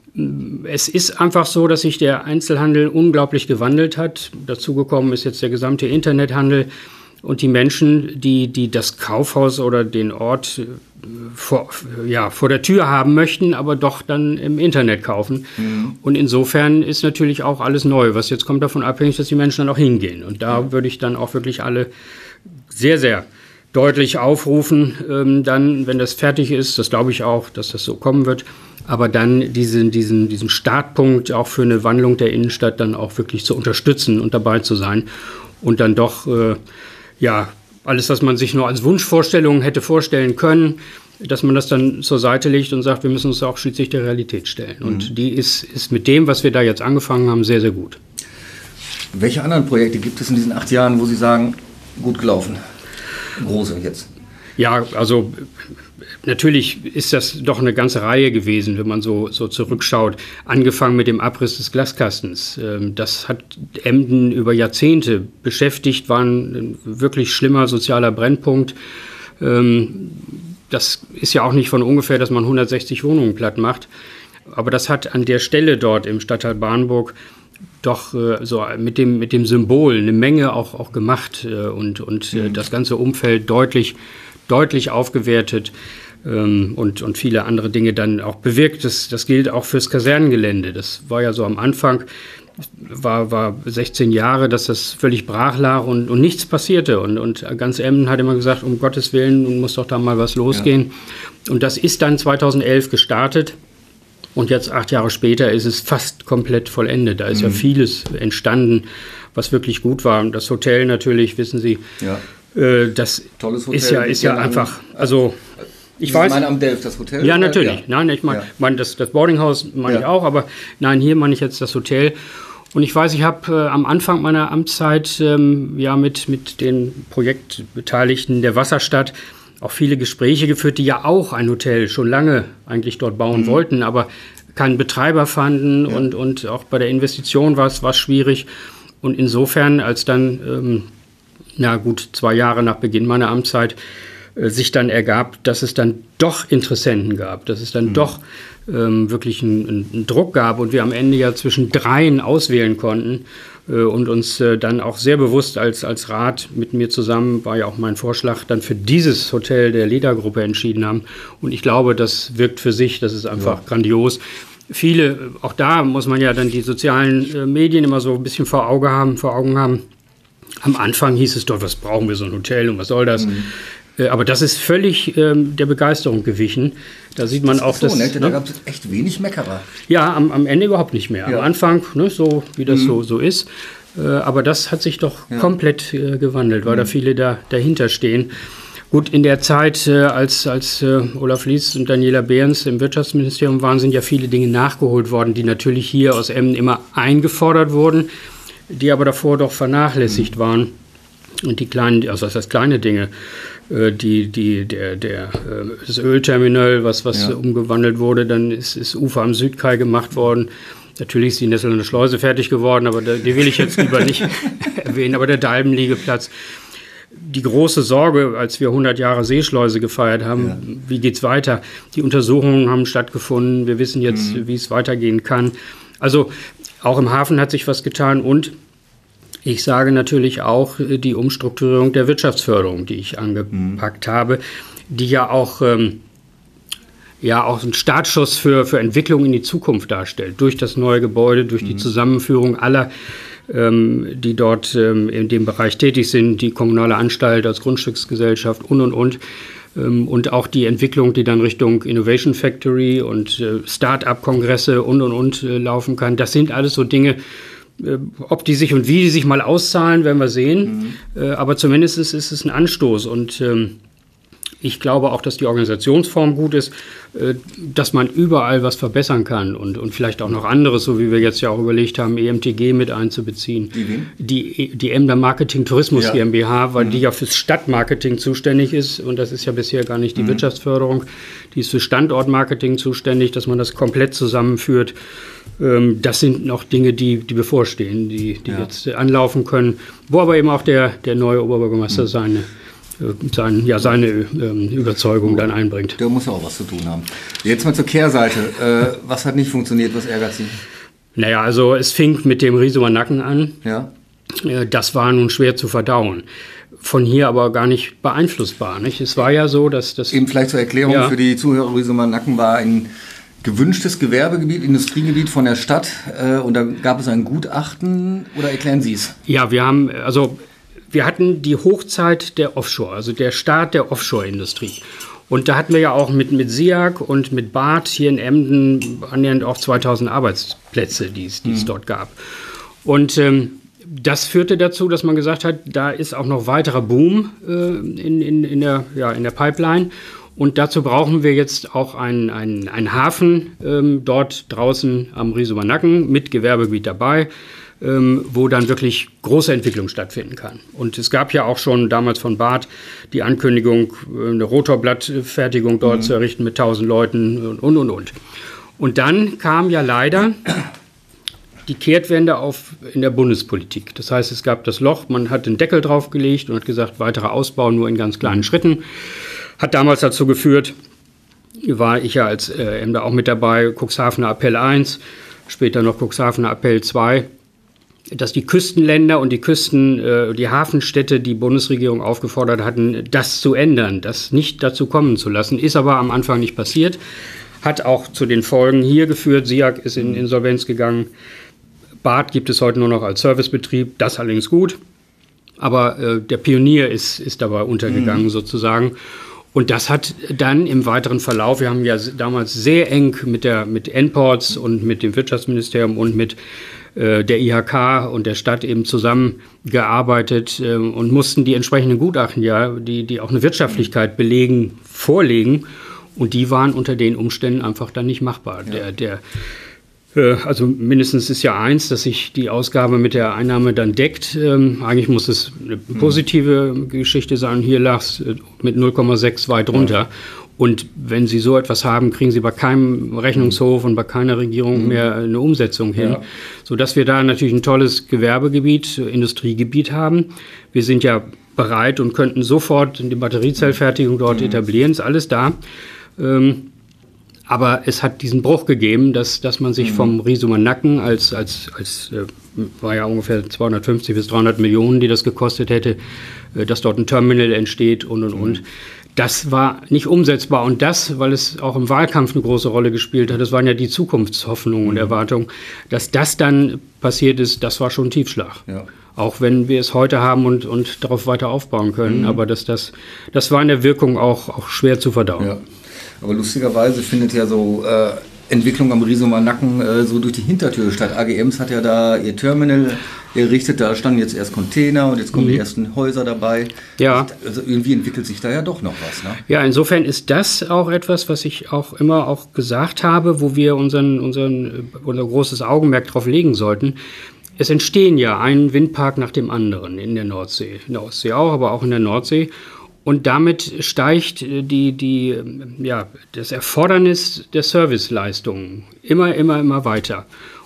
Es ist einfach so, dass sich der Einzelhandel unglaublich gewandelt hat. Dazu gekommen ist jetzt der gesamte Internethandel. Und die Menschen, die, die das Kaufhaus oder den Ort vor, ja, vor der Tür haben möchten, aber doch dann im Internet kaufen. Mhm. Und insofern ist natürlich auch alles neu. Was jetzt kommt davon abhängig, dass die Menschen dann auch hingehen. Und da ja. würde ich dann auch wirklich alle sehr, sehr deutlich aufrufen, ähm, dann, wenn das fertig ist, das glaube ich auch, dass das so kommen wird, aber dann diesen, diesen, diesen Startpunkt auch für eine Wandlung der Innenstadt dann auch wirklich zu unterstützen und dabei zu sein und dann doch, äh, ja, alles, was man sich nur als Wunschvorstellung hätte vorstellen können, dass man das dann zur Seite legt und sagt, wir müssen uns auch schließlich der Realität stellen. Mhm. Und die ist, ist mit dem, was wir da jetzt angefangen haben, sehr, sehr gut. Welche anderen Projekte gibt es in diesen acht Jahren, wo Sie sagen, gut gelaufen? Große jetzt. Ja, also natürlich ist das doch eine ganze Reihe gewesen, wenn man so, so zurückschaut. Angefangen mit dem Abriss des Glaskastens. Das hat Emden über Jahrzehnte beschäftigt, war ein wirklich schlimmer sozialer Brennpunkt. Das ist ja auch nicht von ungefähr, dass man hundertsechzig Wohnungen platt macht. Aber das hat an der Stelle dort im Stadtteil Barnburg doch äh, so mit dem, mit dem Symbol eine Menge auch, auch gemacht äh, und, und äh, mhm. das ganze Umfeld deutlich, deutlich aufgewertet ähm, und, und viele andere Dinge dann auch bewirkt. Das, das gilt auch fürs Kasernengelände. Das war ja so am Anfang, war, war sechzehn Jahre, dass das völlig brach lag und, und nichts passierte. Und, und ganz Emden hat immer gesagt, um Gottes Willen, muss doch da mal was losgehen. Ja. Und das ist dann zweitausendelf gestartet. Und jetzt, acht Jahre später, ist es fast komplett vollendet. Da ist mhm. ja vieles entstanden, was wirklich gut war. Und das Hotel natürlich, wissen Sie, ja. äh, das Tolles Hotel, ist ja, ist ja einfach, also ich weiß. Ich meine am Delft, das Hotel? Ja, natürlich. Ja. Nein, ich meine, ja. mein, das, das Boardinghaus meine ja. ich auch, aber nein, hier meine ich jetzt das Hotel. Und ich weiß, ich habe äh, am Anfang meiner Amtszeit ähm, ja mit, mit den Projektbeteiligten der Wasserstadt auch viele Gespräche geführt, die ja auch ein Hotel schon lange eigentlich dort bauen mhm. wollten, aber keinen Betreiber fanden ja. und, und auch bei der Investition war es schwierig. Und insofern, als dann, ähm, na gut, zwei Jahre nach Beginn meiner Amtszeit äh, sich dann ergab, dass es dann doch Interessenten gab, dass es dann mhm. doch ähm, wirklich einen, einen Druck gab und wir am Ende ja zwischen dreien auswählen konnten, und uns äh, dann auch sehr bewusst als, als Rat mit mir zusammen, war ja auch mein Vorschlag, dann für dieses Hotel der Leda-Gruppe entschieden haben. Und ich glaube, das wirkt für sich, das ist einfach ja. grandios. Viele, auch da muss man ja dann die sozialen äh, Medien immer so ein bisschen vor Augen haben, vor Augen haben. Am Anfang hieß es dort, was brauchen wir so ein Hotel und was soll das? Mhm. Aber das ist völlig ähm, der Begeisterung gewichen. Da sieht man das auch, dass... So, ne? Da gab es echt wenig Meckerer. Ja, am, am Ende überhaupt nicht mehr. Ja. Am Anfang, ne, so wie das mhm. so, so ist. Äh, aber das hat sich doch ja. komplett äh, gewandelt, weil mhm. da viele da, dahinter stehen. Gut, in der Zeit, äh, als, als äh, Olaf Lies und Daniela Behrens im Wirtschaftsministerium waren, sind ja viele Dinge nachgeholt worden, die natürlich hier aus Emden immer eingefordert wurden, die aber davor doch vernachlässigt mhm. waren. Und die kleinen, also was heißt kleine Dinge, die, die, der, der, das Ölterminal, was, was ja. umgewandelt wurde, dann ist, ist Ufer am Südkai gemacht worden. Natürlich ist die Nesselnde Schleuse fertig geworden, aber da, die will ich jetzt lieber nicht erwähnen, aber der Dalbenliegeplatz. die große Sorge, als wir hundert Jahre Seeschleuse gefeiert haben, ja. Wie geht's weiter? Die Untersuchungen haben stattgefunden. Wir wissen jetzt, mhm. wie es weitergehen kann. Also auch im Hafen hat sich was getan und ich sage natürlich auch die Umstrukturierung der Wirtschaftsförderung, die ich angepackt mhm. habe, die ja auch, ähm, ja auch einen Startschuss für, für Entwicklung in die Zukunft darstellt. Durch das neue Gebäude, durch mhm. die Zusammenführung aller, ähm, die dort ähm, in dem Bereich tätig sind, die kommunale Anstalt als Grundstücksgesellschaft und, und, und. Ähm, und auch die Entwicklung, die dann Richtung Innovation Factory und äh, Start-up-Kongresse und, und, und äh, laufen kann. Das sind alles so Dinge, ob die sich und wie die sich mal auszahlen, werden wir sehen. Mhm. Äh, aber zumindest ist, ist es ein Anstoß. Und ähm, ich glaube auch, dass die Organisationsform gut ist, äh, dass man überall was verbessern kann und, und vielleicht auch noch anderes, so wie wir jetzt ja auch überlegt haben, E M T G mit einzubeziehen. Die, die, die Emder Marketing Tourismus ja. GmbH, weil mhm. die ja fürs Stadtmarketing zuständig ist. Und das ist ja bisher gar nicht die mhm. Wirtschaftsförderung. Die ist für Standortmarketing zuständig, dass man das komplett zusammenführt. Das sind noch Dinge, die, die bevorstehen, die, die ja. jetzt anlaufen können, wo aber eben auch der, der neue Oberbürgermeister mhm. seine, sein, ja, seine ähm, Überzeugung dann einbringt. Der muss ja auch was zu tun haben. Jetzt mal zur Kehrseite. Äh, was hat nicht funktioniert, was ärgert Sie? Naja, also es fing mit dem Riesumer Nacken an. Ja. Äh, das war nun schwer zu verdauen. Von hier aber gar nicht beeinflussbar. Nicht? Es war ja so, dass das... Eben vielleicht zur Erklärung ja. für die Zuhörer, Riesumer Nacken war ein gewünschtes Gewerbegebiet, Industriegebiet von der Stadt äh, und da gab es ein Gutachten oder erklären Sie es? Ja, wir haben, also wir hatten die Hochzeit der Offshore, also der Start der Offshore-Industrie. Und da hatten wir ja auch mit, mit SIAG und mit B A T hier in Emden annähernd auch zweitausend Arbeitsplätze, die es, die es mhm. dort gab. Und ähm, das führte dazu, dass man gesagt hat, da ist auch noch weiterer Boom äh, in, in, in, der, ja, in der Pipeline. Und dazu brauchen wir jetzt auch einen, einen, einen Hafen ähm, dort draußen am Riesumer Nacken mit Gewerbegebiet dabei, ähm, wo dann wirklich große Entwicklung stattfinden kann. Und es gab ja auch schon damals von B A T die Ankündigung, eine Rotorblattfertigung dort mhm. zu errichten mit tausend Leuten und, und, und, und. Und dann kam ja leider die Kehrtwende auf in der Bundespolitik. Das heißt, es gab das Loch, man hat den Deckel draufgelegt und hat gesagt, weiterer Ausbau nur in ganz kleinen Schritten. Hat damals dazu geführt, war ich ja als äh, Emder auch mit dabei, Cuxhavener Appell eins, später noch Cuxhavener Appell zwei, dass die Küstenländer und die Küsten, äh, die Hafenstädte die Bundesregierung aufgefordert hatten, das zu ändern, das nicht dazu kommen zu lassen. Ist aber am Anfang nicht passiert, hat auch zu den Folgen hier geführt. SIAG ist in Insolvenz gegangen. B A T gibt es heute nur noch als Servicebetrieb, das allerdings gut. Aber äh, der Pionier ist, ist dabei untergegangen mhm. sozusagen. Und das hat dann im weiteren Verlauf, wir haben ja damals sehr eng mit der mit N-Ports und mit dem Wirtschaftsministerium und mit äh, der I H K und der Stadt eben zusammengearbeitet äh, und mussten die entsprechenden Gutachten, ja, die, die auch eine Wirtschaftlichkeit belegen, vorlegen. Und die waren unter den Umständen einfach dann nicht machbar. Ja. Der, der Also mindestens ist ja eins, dass sich die Ausgabe mit der Einnahme dann deckt. Ähm, eigentlich muss es eine positive mhm. Geschichte sein. Hier lag es mit null Komma sechs weit runter. Ja. Und wenn Sie so etwas haben, kriegen Sie bei keinem Rechnungshof und bei keiner Regierung mhm. mehr eine Umsetzung hin. Ja. Sodass wir da natürlich ein tolles Gewerbegebiet, Industriegebiet haben. Wir sind ja bereit und könnten sofort die Batteriezellfertigung dort mhm. etablieren. Ist alles da. Ähm, Aber es hat diesen Bruch gegeben, dass, dass man sich mhm. vom Riesumer Nacken als, als, als äh, war ja ungefähr zweihundertfünfzig bis dreihundert Millionen, die das gekostet hätte, äh, dass dort ein Terminal entsteht und, und, mhm. und. Das war nicht umsetzbar. Und das, weil es auch im Wahlkampf eine große Rolle gespielt hat, das waren ja die Zukunftshoffnungen mhm. und Erwartungen, dass das dann passiert ist, das war schon ein Tiefschlag. Ja. Auch wenn wir es heute haben und, und darauf weiter aufbauen können. Mhm. Aber dass das, das war in der Wirkung auch, auch schwer zu verdauen. Ja. Aber lustigerweise findet ja so äh, Entwicklung am Riesumer Nacken äh, so durch die Hintertür statt. A G Ems hat ja da ihr Terminal errichtet, da standen jetzt erst Container und jetzt kommen mhm. die ersten Häuser dabei. Ja. Also irgendwie entwickelt sich da ja doch noch was. Ne? Ja, insofern ist das auch etwas, was ich auch immer auch gesagt habe, wo wir unseren, unseren, unser großes Augenmerk drauf legen sollten. Es entstehen ja ein Windpark nach dem anderen in der Nordsee. In der Ostsee auch, aber auch in der Nordsee. Und damit steigt die, die, ja, das Erfordernis der Serviceleistungen immer, immer, immer weiter.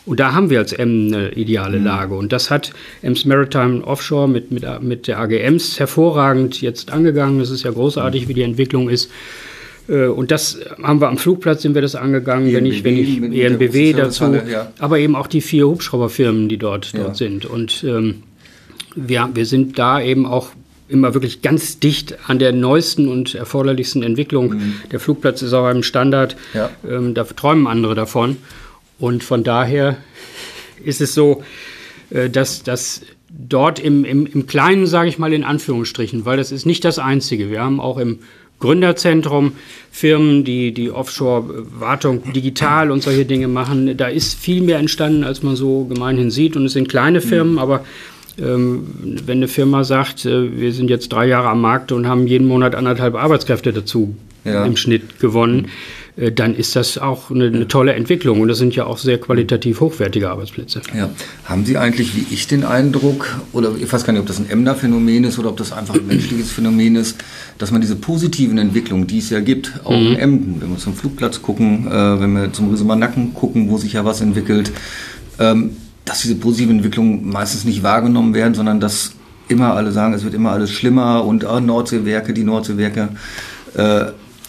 Und da haben wir als Emden eine ideale Lage. Und das hat Ems Maritime Offshore mit, mit, mit der A G Ems hervorragend jetzt angegangen. Das ist ja großartig, wie die Entwicklung ist. Und das haben wir am Flugplatz, sind wir das angegangen, wenn ich, wenn ich E N B W dazu, ja. Aber eben auch die vier Hubschrauberfirmen, die dort, dort ja. sind. Und ähm, wir, wir sind da eben auch immer wirklich ganz dicht an der neuesten und erforderlichsten Entwicklung. Mhm. Der Flugplatz ist auch einem Standard, ja. ähm, da träumen andere davon. Und von daher ist es so, äh, dass, dass dort im, im, im Kleinen, sage ich mal in Anführungsstrichen, weil das ist nicht das Einzige. Wir haben auch im Gründerzentrum Firmen, die die Offshore-Wartung digital und solche Dinge machen. Da ist viel mehr entstanden, als man so gemeinhin sieht. Und es sind kleine Firmen, mhm. aber ähm, wenn eine Firma sagt, äh, wir sind jetzt drei Jahre am Markt und haben jeden Monat anderthalb Arbeitskräfte dazu ja. im Schnitt gewonnen, äh, dann ist das auch eine, eine tolle Entwicklung. Und das sind ja auch sehr qualitativ hochwertige Arbeitsplätze. Ja. Haben Sie eigentlich, wie ich, den Eindruck, oder ich weiß gar nicht, ob das ein Emder Phänomen ist oder ob das einfach ein menschliches Phänomen ist, dass man diese positiven Entwicklungen, die es ja gibt, auch mhm. in Emden, wenn wir zum Flugplatz gucken, äh, wenn wir zum Riesemer Nacken gucken, wo sich ja was entwickelt, ähm, dass diese positiven Entwicklungen meistens nicht wahrgenommen werden, sondern dass immer alle sagen, es wird immer alles schlimmer und oh, Nordseewerke, die Nordseewerke. Äh,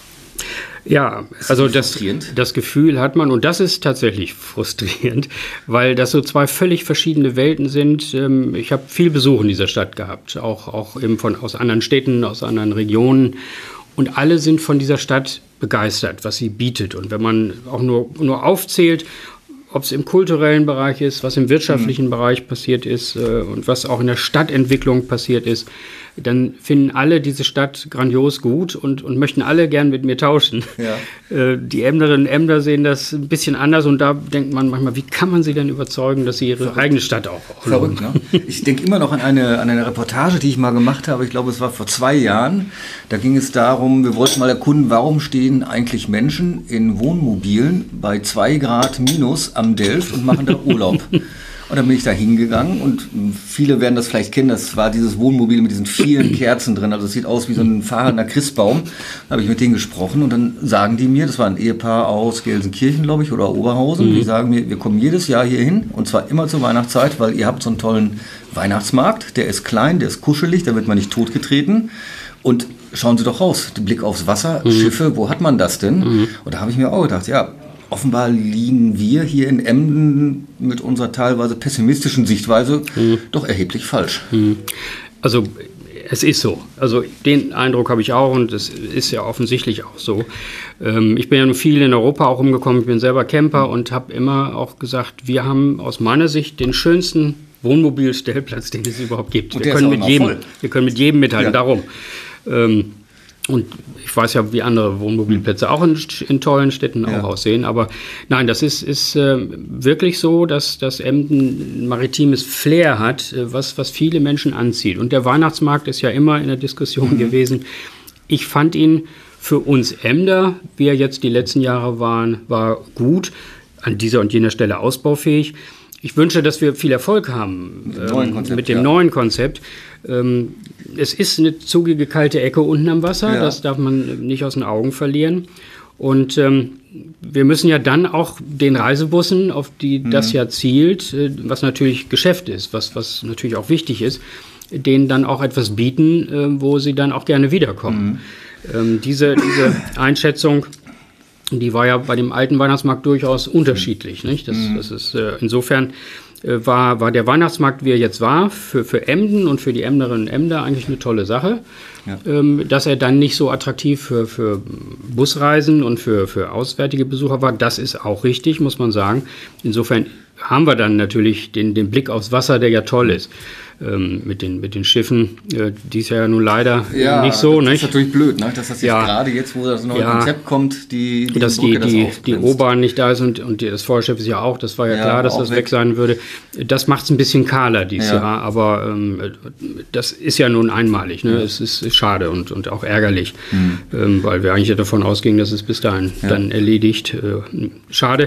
ja, also das, das Gefühl hat man, und das ist tatsächlich frustrierend, weil das so zwei völlig verschiedene Welten sind. Ich habe viel Besuch in dieser Stadt gehabt, auch, auch eben von, aus anderen Städten, aus anderen Regionen. Und alle sind von dieser Stadt begeistert, was sie bietet. Und wenn man auch nur, nur aufzählt, ob es im kulturellen Bereich ist, was im wirtschaftlichen mhm. Bereich passiert ist äh, und was auch in der Stadtentwicklung passiert ist, dann finden alle diese Stadt grandios gut und, und möchten alle gern mit mir tauschen. Ja. Äh, die Emderinnen und Emder sehen das ein bisschen anders und da denkt man manchmal, wie kann man sie denn überzeugen, dass sie ihre Verrückt. eigene Stadt auch, auch Verrückt, ne? Ich denke immer noch an eine, an eine Reportage, die ich mal gemacht habe, ich glaube, es war vor zwei Jahren. Da ging es darum, wir wollten mal erkunden, warum stehen eigentlich Menschen in Wohnmobilen bei zwei Grad minus am Delft und machen da Urlaub. Und dann bin ich da hingegangen und viele werden das vielleicht kennen, das war dieses Wohnmobil mit diesen vielen Kerzen drin, also es sieht aus wie so ein fahrender Christbaum. Da habe ich mit denen gesprochen und dann sagen die mir, das war ein Ehepaar aus Gelsenkirchen, glaube ich, oder Oberhausen, mhm. die sagen mir, wir kommen jedes Jahr hier hin und zwar immer zur Weihnachtszeit, weil ihr habt so einen tollen Weihnachtsmarkt, der ist klein, der ist kuschelig, da wird man nicht totgetreten. Und schauen Sie doch raus, den Blick aufs Wasser, mhm. Schiffe, wo hat man das denn? Mhm. Und da habe ich mir auch gedacht, ja, offenbar liegen wir hier in Emden mit unserer teilweise pessimistischen Sichtweise mhm. doch erheblich falsch. Mhm. Also es ist so. Also den Eindruck habe ich auch und es ist ja offensichtlich auch so. Ähm, ich bin ja nun viel in Europa auch rumgekommen, ich bin selber Camper und habe immer auch gesagt, wir haben aus meiner Sicht den schönsten Wohnmobilstellplatz, den es überhaupt gibt. Wir können, mit jedem, wir können mit jedem mithalten, ja. darum. Ähm, Und ich weiß ja, wie andere Wohnmobilplätze auch in, in tollen Städten ja. auch aussehen. Aber nein, das ist, ist äh, wirklich so, dass, dass Emden ein maritimes Flair hat, äh, was, was viele Menschen anzieht. Und der Weihnachtsmarkt ist ja immer in der Diskussion mhm. gewesen. Ich fand ihn für uns Emder, wie er jetzt die letzten Jahre waren, war gut, an dieser und jener Stelle ausbaufähig. Ich wünsche, dass wir viel Erfolg haben mit dem, ähm, neuen, Konzept, mit dem ja. neuen Konzept. Ähm, es ist eine zugige, kalte Ecke unten am Wasser, ja. das darf man nicht aus den Augen verlieren. Und ähm, wir müssen ja dann auch den Reisebussen, auf die mhm. das ja zielt, äh, was natürlich Geschäft ist, was, was natürlich auch wichtig ist, denen dann auch etwas bieten, äh, wo sie dann auch gerne wiederkommen. Mhm. Ähm, diese, diese Einschätzung, die war ja bei dem alten Weihnachtsmarkt durchaus unterschiedlich. Nicht? Das, das ist, äh, insofern äh, war, war der Weihnachtsmarkt, wie er jetzt war, für, für Emden und für die Emderinnen und Emder eigentlich eine tolle Sache. Ja. Ähm, dass er dann nicht so attraktiv für, für Busreisen und für, für auswärtige Besucher war, das ist auch richtig, muss man sagen. Insofern haben wir dann natürlich den, den Blick aufs Wasser, der ja toll ist. Ähm, mit, den, mit den Schiffen, äh, die ist ja nun leider ja, nicht so. Das nicht? ist natürlich blöd, ne? Dass das jetzt ja. gerade jetzt, wo das neue ja. Konzept kommt, die, die dass Brücke die, das die, die O-Bahn nicht da ist und, und das Vorderschiff ist ja auch, das war ja, ja klar, dass das weg. weg sein würde. Das macht es ein bisschen kahler dieses ja. Jahr, aber ähm, das ist ja nun einmalig. Ne? Ja. Es ist, ist schade und, und auch ärgerlich, mhm. ähm, weil wir eigentlich davon ausgingen, dass es bis dahin ja. dann erledigt. Äh, schade.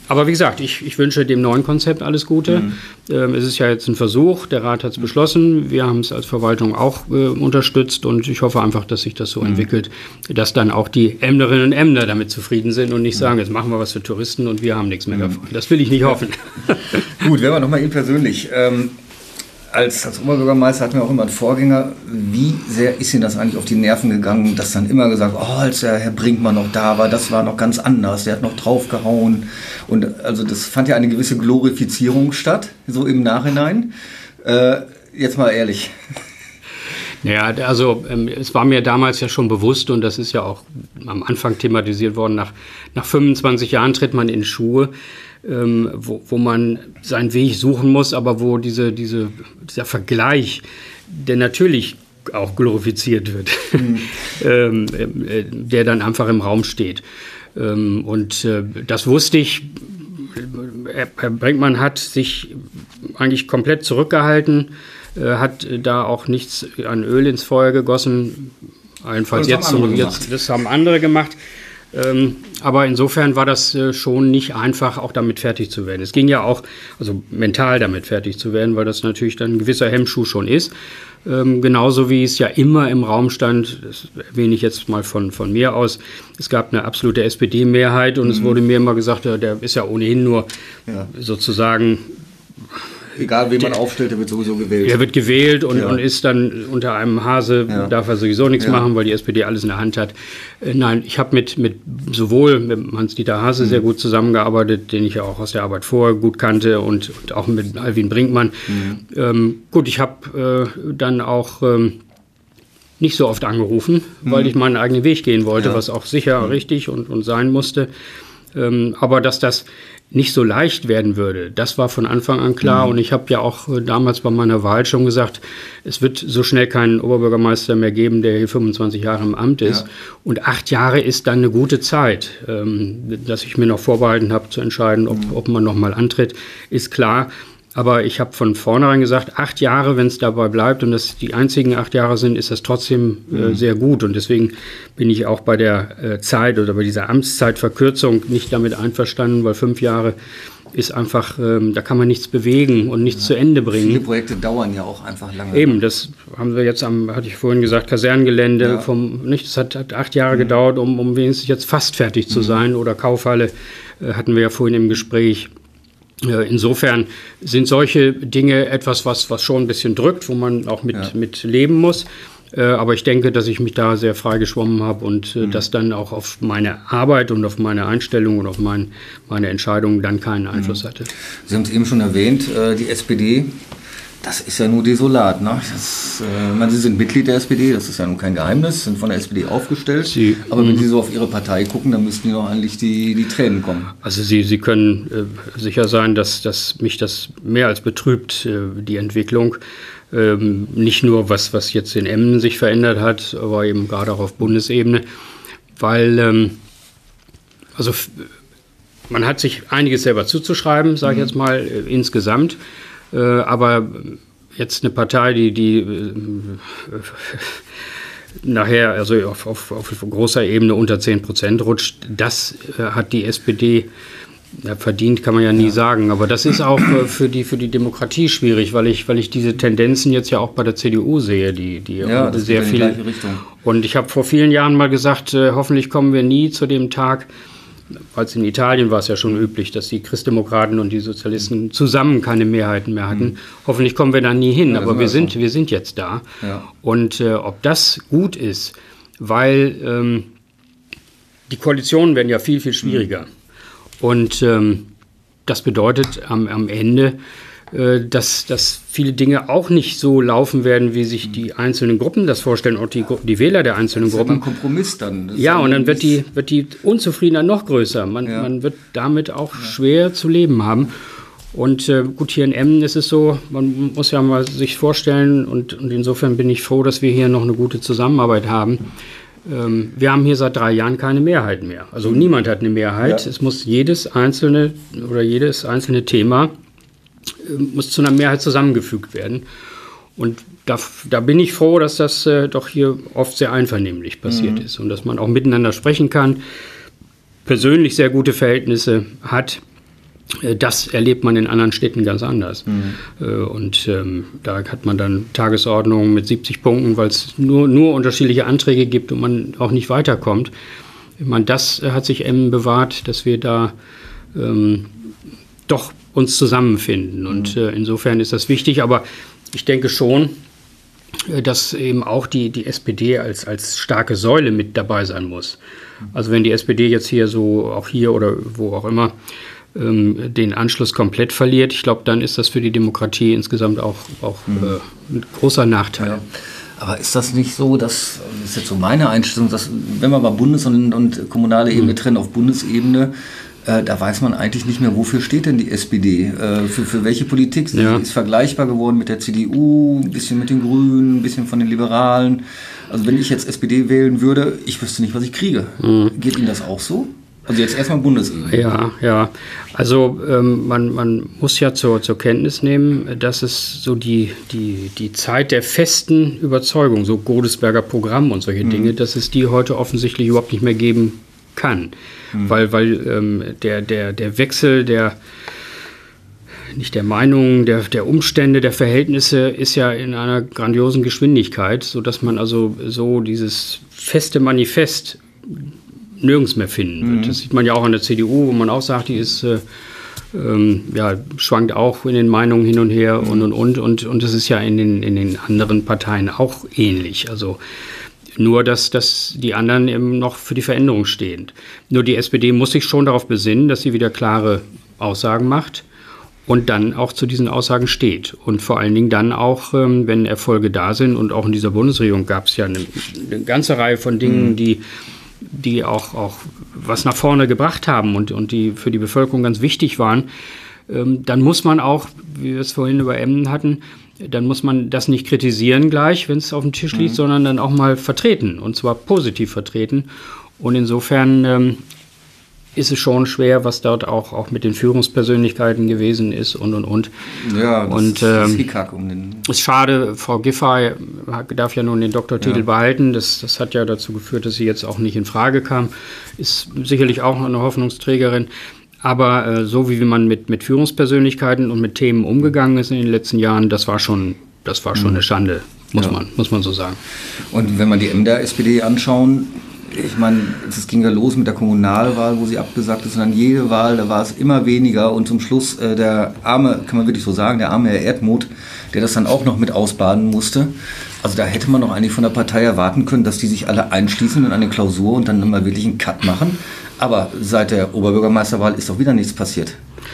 Aber wie gesagt, ich, ich wünsche dem neuen Konzept alles Gute. Mhm. Ähm, es ist ja jetzt ein Versuch, der Rat hat es beschlossen, wir haben es als Verwaltung auch äh, unterstützt und ich hoffe einfach, dass sich das so mhm. entwickelt, dass dann auch die Ämterinnen und Ämter damit zufrieden sind und nicht mhm. sagen, jetzt machen wir was für Touristen und wir haben nichts mehr mhm. davon. Das will ich nicht hoffen. Gut, wenn wir nochmal Ihnen persönlich... Ähm Als, als Oberbürgermeister hatten wir auch immer einen Vorgänger. Wie sehr ist Ihnen das eigentlich auf die Nerven gegangen, dass dann immer gesagt, oh, als der Herr Brinkmann noch da war, das war noch ganz anders, der hat noch draufgehauen. Und also das fand ja eine gewisse Glorifizierung statt, so im Nachhinein. Äh, jetzt mal ehrlich. Ja, also ähm, es war mir damals ja schon bewusst und das ist ja auch am Anfang thematisiert worden, nach, nach fünfundzwanzig Jahren tritt man in Schuhe, ähm, wo, wo man seinen Weg suchen muss, aber wo diese, diese, dieser Vergleich, der natürlich auch glorifiziert wird, mhm. ähm, äh, der dann einfach im Raum steht. Ähm, und äh, das wusste ich. Herr Brinkmann hat sich eigentlich komplett zurückgehalten, hat da auch nichts an Öl ins Feuer gegossen, allenfalls jetzt, so, jetzt, das haben andere gemacht. Ähm, aber insofern war das äh, schon nicht einfach, auch damit fertig zu werden. Es ging ja auch, also mental damit fertig zu werden, weil das natürlich dann ein gewisser Hemmschuh schon ist. Ähm, genauso wie es ja immer im Raum stand, das erwähne ich jetzt mal von, von mir aus, es gab eine absolute S P D-Mehrheit und mhm. es wurde mir immer gesagt, der, der ist ja ohnehin nur ja. sozusagen... Egal, wen man der, aufstellt, der wird sowieso gewählt. Er wird gewählt und, ja. und ist dann unter einem Hase, ja. darf er sowieso nichts ja. machen, weil die S P D alles in der Hand hat. Äh, nein, ich habe mit, mit sowohl mit Hans-Dieter Hase mhm. sehr gut zusammengearbeitet, den ich ja auch aus der Arbeit vorher gut kannte und, und auch mit Alwin Brinkmann. Mhm. Ähm, gut, ich habe äh, dann auch ähm, nicht so oft angerufen, mhm. weil ich meinen eigenen Weg gehen wollte, ja. was auch sicher mhm. richtig und, und sein musste. Ähm, aber dass das nicht so leicht werden würde, das war von Anfang an klar. Mhm. Und ich habe ja auch äh, damals bei meiner Wahl schon gesagt, es wird so schnell keinen Oberbürgermeister mehr geben, der hier fünfundzwanzig Jahre im Amt ist. Ja. Und acht Jahre ist dann eine gute Zeit. Ähm, dass ich mir noch vorbehalten habe, zu entscheiden, ob, mhm. ob man noch mal antritt, ist klar. Aber ich habe von vornherein gesagt, acht Jahre, wenn es dabei bleibt und das die einzigen acht Jahre sind, ist das trotzdem äh, mhm. sehr gut. Und deswegen bin ich auch bei der äh, Zeit oder bei dieser Amtszeitverkürzung nicht damit einverstanden, weil fünf Jahre ist einfach, ähm, da kann man nichts bewegen und nichts ja. zu Ende bringen. Viele Projekte dauern ja auch einfach lange. Eben, das haben wir jetzt am, hatte ich vorhin gesagt, Kasernengelände, ja. vom, nicht, das hat, hat acht Jahre mhm. gedauert, um, um wenigstens jetzt fast fertig zu mhm. sein. Oder Kaufhalle äh, hatten wir ja vorhin im Gespräch. Insofern sind solche Dinge etwas, was, was schon ein bisschen drückt, wo man auch mit, ja. mit leben muss. Aber ich denke, dass ich mich da sehr frei geschwommen habe und mhm. das dann auch auf meine Arbeit und auf meine Einstellung und auf mein, meine Entscheidungen dann keinen Einfluss mhm. hatte. Sie haben es eben schon erwähnt, die S P D. Das ist ja nur desolat. Ne? Das, äh, meine, Sie sind Mitglied der S P D, das ist ja nun kein Geheimnis, sind von der S P D aufgestellt. Sie, aber wenn Sie so auf Ihre Partei gucken, dann müssten Ihnen doch eigentlich die, die Tränen kommen. Also Sie, Sie können äh, sicher sein, dass, dass mich das mehr als betrübt, äh, die Entwicklung. Ähm, nicht nur, was, was jetzt in Emden sich verändert hat, aber eben gerade auch auf Bundesebene. Weil, ähm, also man hat sich einiges selber zuzuschreiben, sage ich mhm. jetzt mal, äh, insgesamt. Äh, aber jetzt eine Partei, die, die äh, nachher also auf, auf, auf großer Ebene unter zehn Prozent rutscht, das äh, hat die S P D ja, verdient, kann man ja nie ja. sagen. Aber das ist auch äh, für, die, für die Demokratie schwierig, weil ich, weil ich diese Tendenzen jetzt ja auch bei der C D U sehe, die, die ja, das sehr viel. Und ich habe vor vielen Jahren mal gesagt, äh, hoffentlich kommen wir nie zu dem Tag, weil in Italien war es ja schon üblich, dass die Christdemokraten und die Sozialisten zusammen keine Mehrheiten mehr hatten. Mhm. Hoffentlich kommen wir da nie hin, ja, aber wir sind, wir sind jetzt da. Ja. Und äh, ob das gut ist, weil ähm, die Koalitionen werden ja viel, viel schwieriger. Mhm. Und ähm, das bedeutet am, am Ende, äh, dass, dass viele Dinge auch nicht so laufen werden, wie sich die einzelnen Gruppen das vorstellen, auch die, die Wähler der einzelnen das Gruppen. Ist ja ein Kompromiss dann. Ja, und dann wird die, wird die Unzufriedenheit noch größer. Man, ja. man wird damit auch ja. schwer zu leben haben. Und äh, gut, hier in Emden ist es so, man muss ja mal sich vorstellen, und, und insofern bin ich froh, dass wir hier noch eine gute Zusammenarbeit haben. Ähm, wir haben hier seit drei Jahren keine Mehrheit mehr. Also niemand hat eine Mehrheit. Ja. Es muss jedes einzelne oder jedes einzelne Thema äh, muss zu einer Mehrheit zusammengefügt werden. Und da, da bin ich froh, dass das äh, doch hier oft sehr einvernehmlich passiert mhm. ist und dass man auch miteinander sprechen kann, persönlich sehr gute Verhältnisse hat. Das erlebt man in anderen Städten ganz anders. Mhm. Und ähm, da hat man dann Tagesordnungen mit siebzig Punkten, weil es nur, nur unterschiedliche Anträge gibt und man auch nicht weiterkommt. Ich meine, das hat sich Emmen bewahrt, dass wir da ähm, doch uns zusammenfinden. Und mhm. äh, insofern ist das wichtig. Aber ich denke schon, dass eben auch die, die S P D als, als starke Säule mit dabei sein muss. Also wenn die S P D jetzt hier so, auch hier oder wo auch immer, den Anschluss komplett verliert, ich glaube, dann ist das für die Demokratie insgesamt auch, auch mhm. äh, ein großer Nachteil. Ja. Aber ist das nicht so, dass, das ist jetzt so meine Einstellung, dass wenn wir mal Bundes- und, und kommunale Ebene mhm. trennen, auf Bundesebene, äh, da weiß man eigentlich nicht mehr, wofür steht denn die S P D? Äh, für, für welche Politik? Sie ja. ist vergleichbar geworden mit der C D U, ein bisschen mit den Grünen, ein bisschen von den Liberalen. Also wenn ich jetzt S P D wählen würde, ich wüsste nicht, was ich kriege. Mhm. Geht Ihnen das auch so? Also jetzt erstmal Bundesebene. Ja, ja. Also ähm, man, man muss ja zur, zur Kenntnis nehmen, dass es so die, die, die Zeit der festen Überzeugung, so Godesberger Programm und solche mhm. Dinge, dass es die heute offensichtlich überhaupt nicht mehr geben kann. Mhm. Weil, weil ähm, der, der, der Wechsel der nicht der Meinungen, der, der Umstände, der Verhältnisse ist ja in einer grandiosen Geschwindigkeit, sodass man also so dieses feste Manifest nirgends mehr finden wird. Mhm. Das sieht man ja auch an der C D U, wo man auch sagt, die ist, äh, ähm, ja, schwankt auch in den Meinungen hin und her mhm. und und und und und das ist ja in den, in den anderen Parteien auch ähnlich. Also nur, dass, dass die anderen eben noch für die Veränderung stehen. Nur die S P D muss sich schon darauf besinnen, dass sie wieder klare Aussagen macht und dann auch zu diesen Aussagen steht. Und vor allen Dingen dann auch, ähm, wenn Erfolge da sind, und auch in dieser Bundesregierung gab es ja eine, eine ganze Reihe von Dingen, mhm. die die auch, auch was nach vorne gebracht haben und, und die für die Bevölkerung ganz wichtig waren, ähm, dann muss man auch, wie wir es vorhin über Emmen hatten, dann muss man das nicht kritisieren gleich, wenn es auf dem Tisch liegt, mhm. sondern dann auch mal vertreten, und zwar positiv vertreten. Und insofern ähm, ist es schon schwer, was dort auch, auch mit den Führungspersönlichkeiten gewesen ist und, und, und. Ja, das und, ist, das ähm, ist um den ist schade, Frau Giffey darf ja nun den Doktortitel ja. behalten. Das, das hat ja dazu geführt, dass sie jetzt auch nicht in Frage kam. Ist sicherlich auch eine Hoffnungsträgerin. Aber äh, so wie man mit, mit Führungspersönlichkeiten und mit Themen umgegangen ist in den letzten Jahren, das war schon, das war schon mhm. eine Schande, muss, ja. man, muss man so sagen. Und wenn man die Emder S P D anschauen, ich meine, es ging ja los mit der Kommunalwahl, wo sie abgesagt ist, und dann jede Wahl, da war es immer weniger, und zum Schluss äh, der arme, kann man wirklich so sagen, der arme Herr Erdmuth, der das dann auch noch mit ausbaden musste. Also da hätte man doch eigentlich von der Partei erwarten können, dass die sich alle einschließen in eine Klausur und dann mal wirklich einen Cut machen. Aber seit der Oberbürgermeisterwahl ist doch wieder nichts passiert.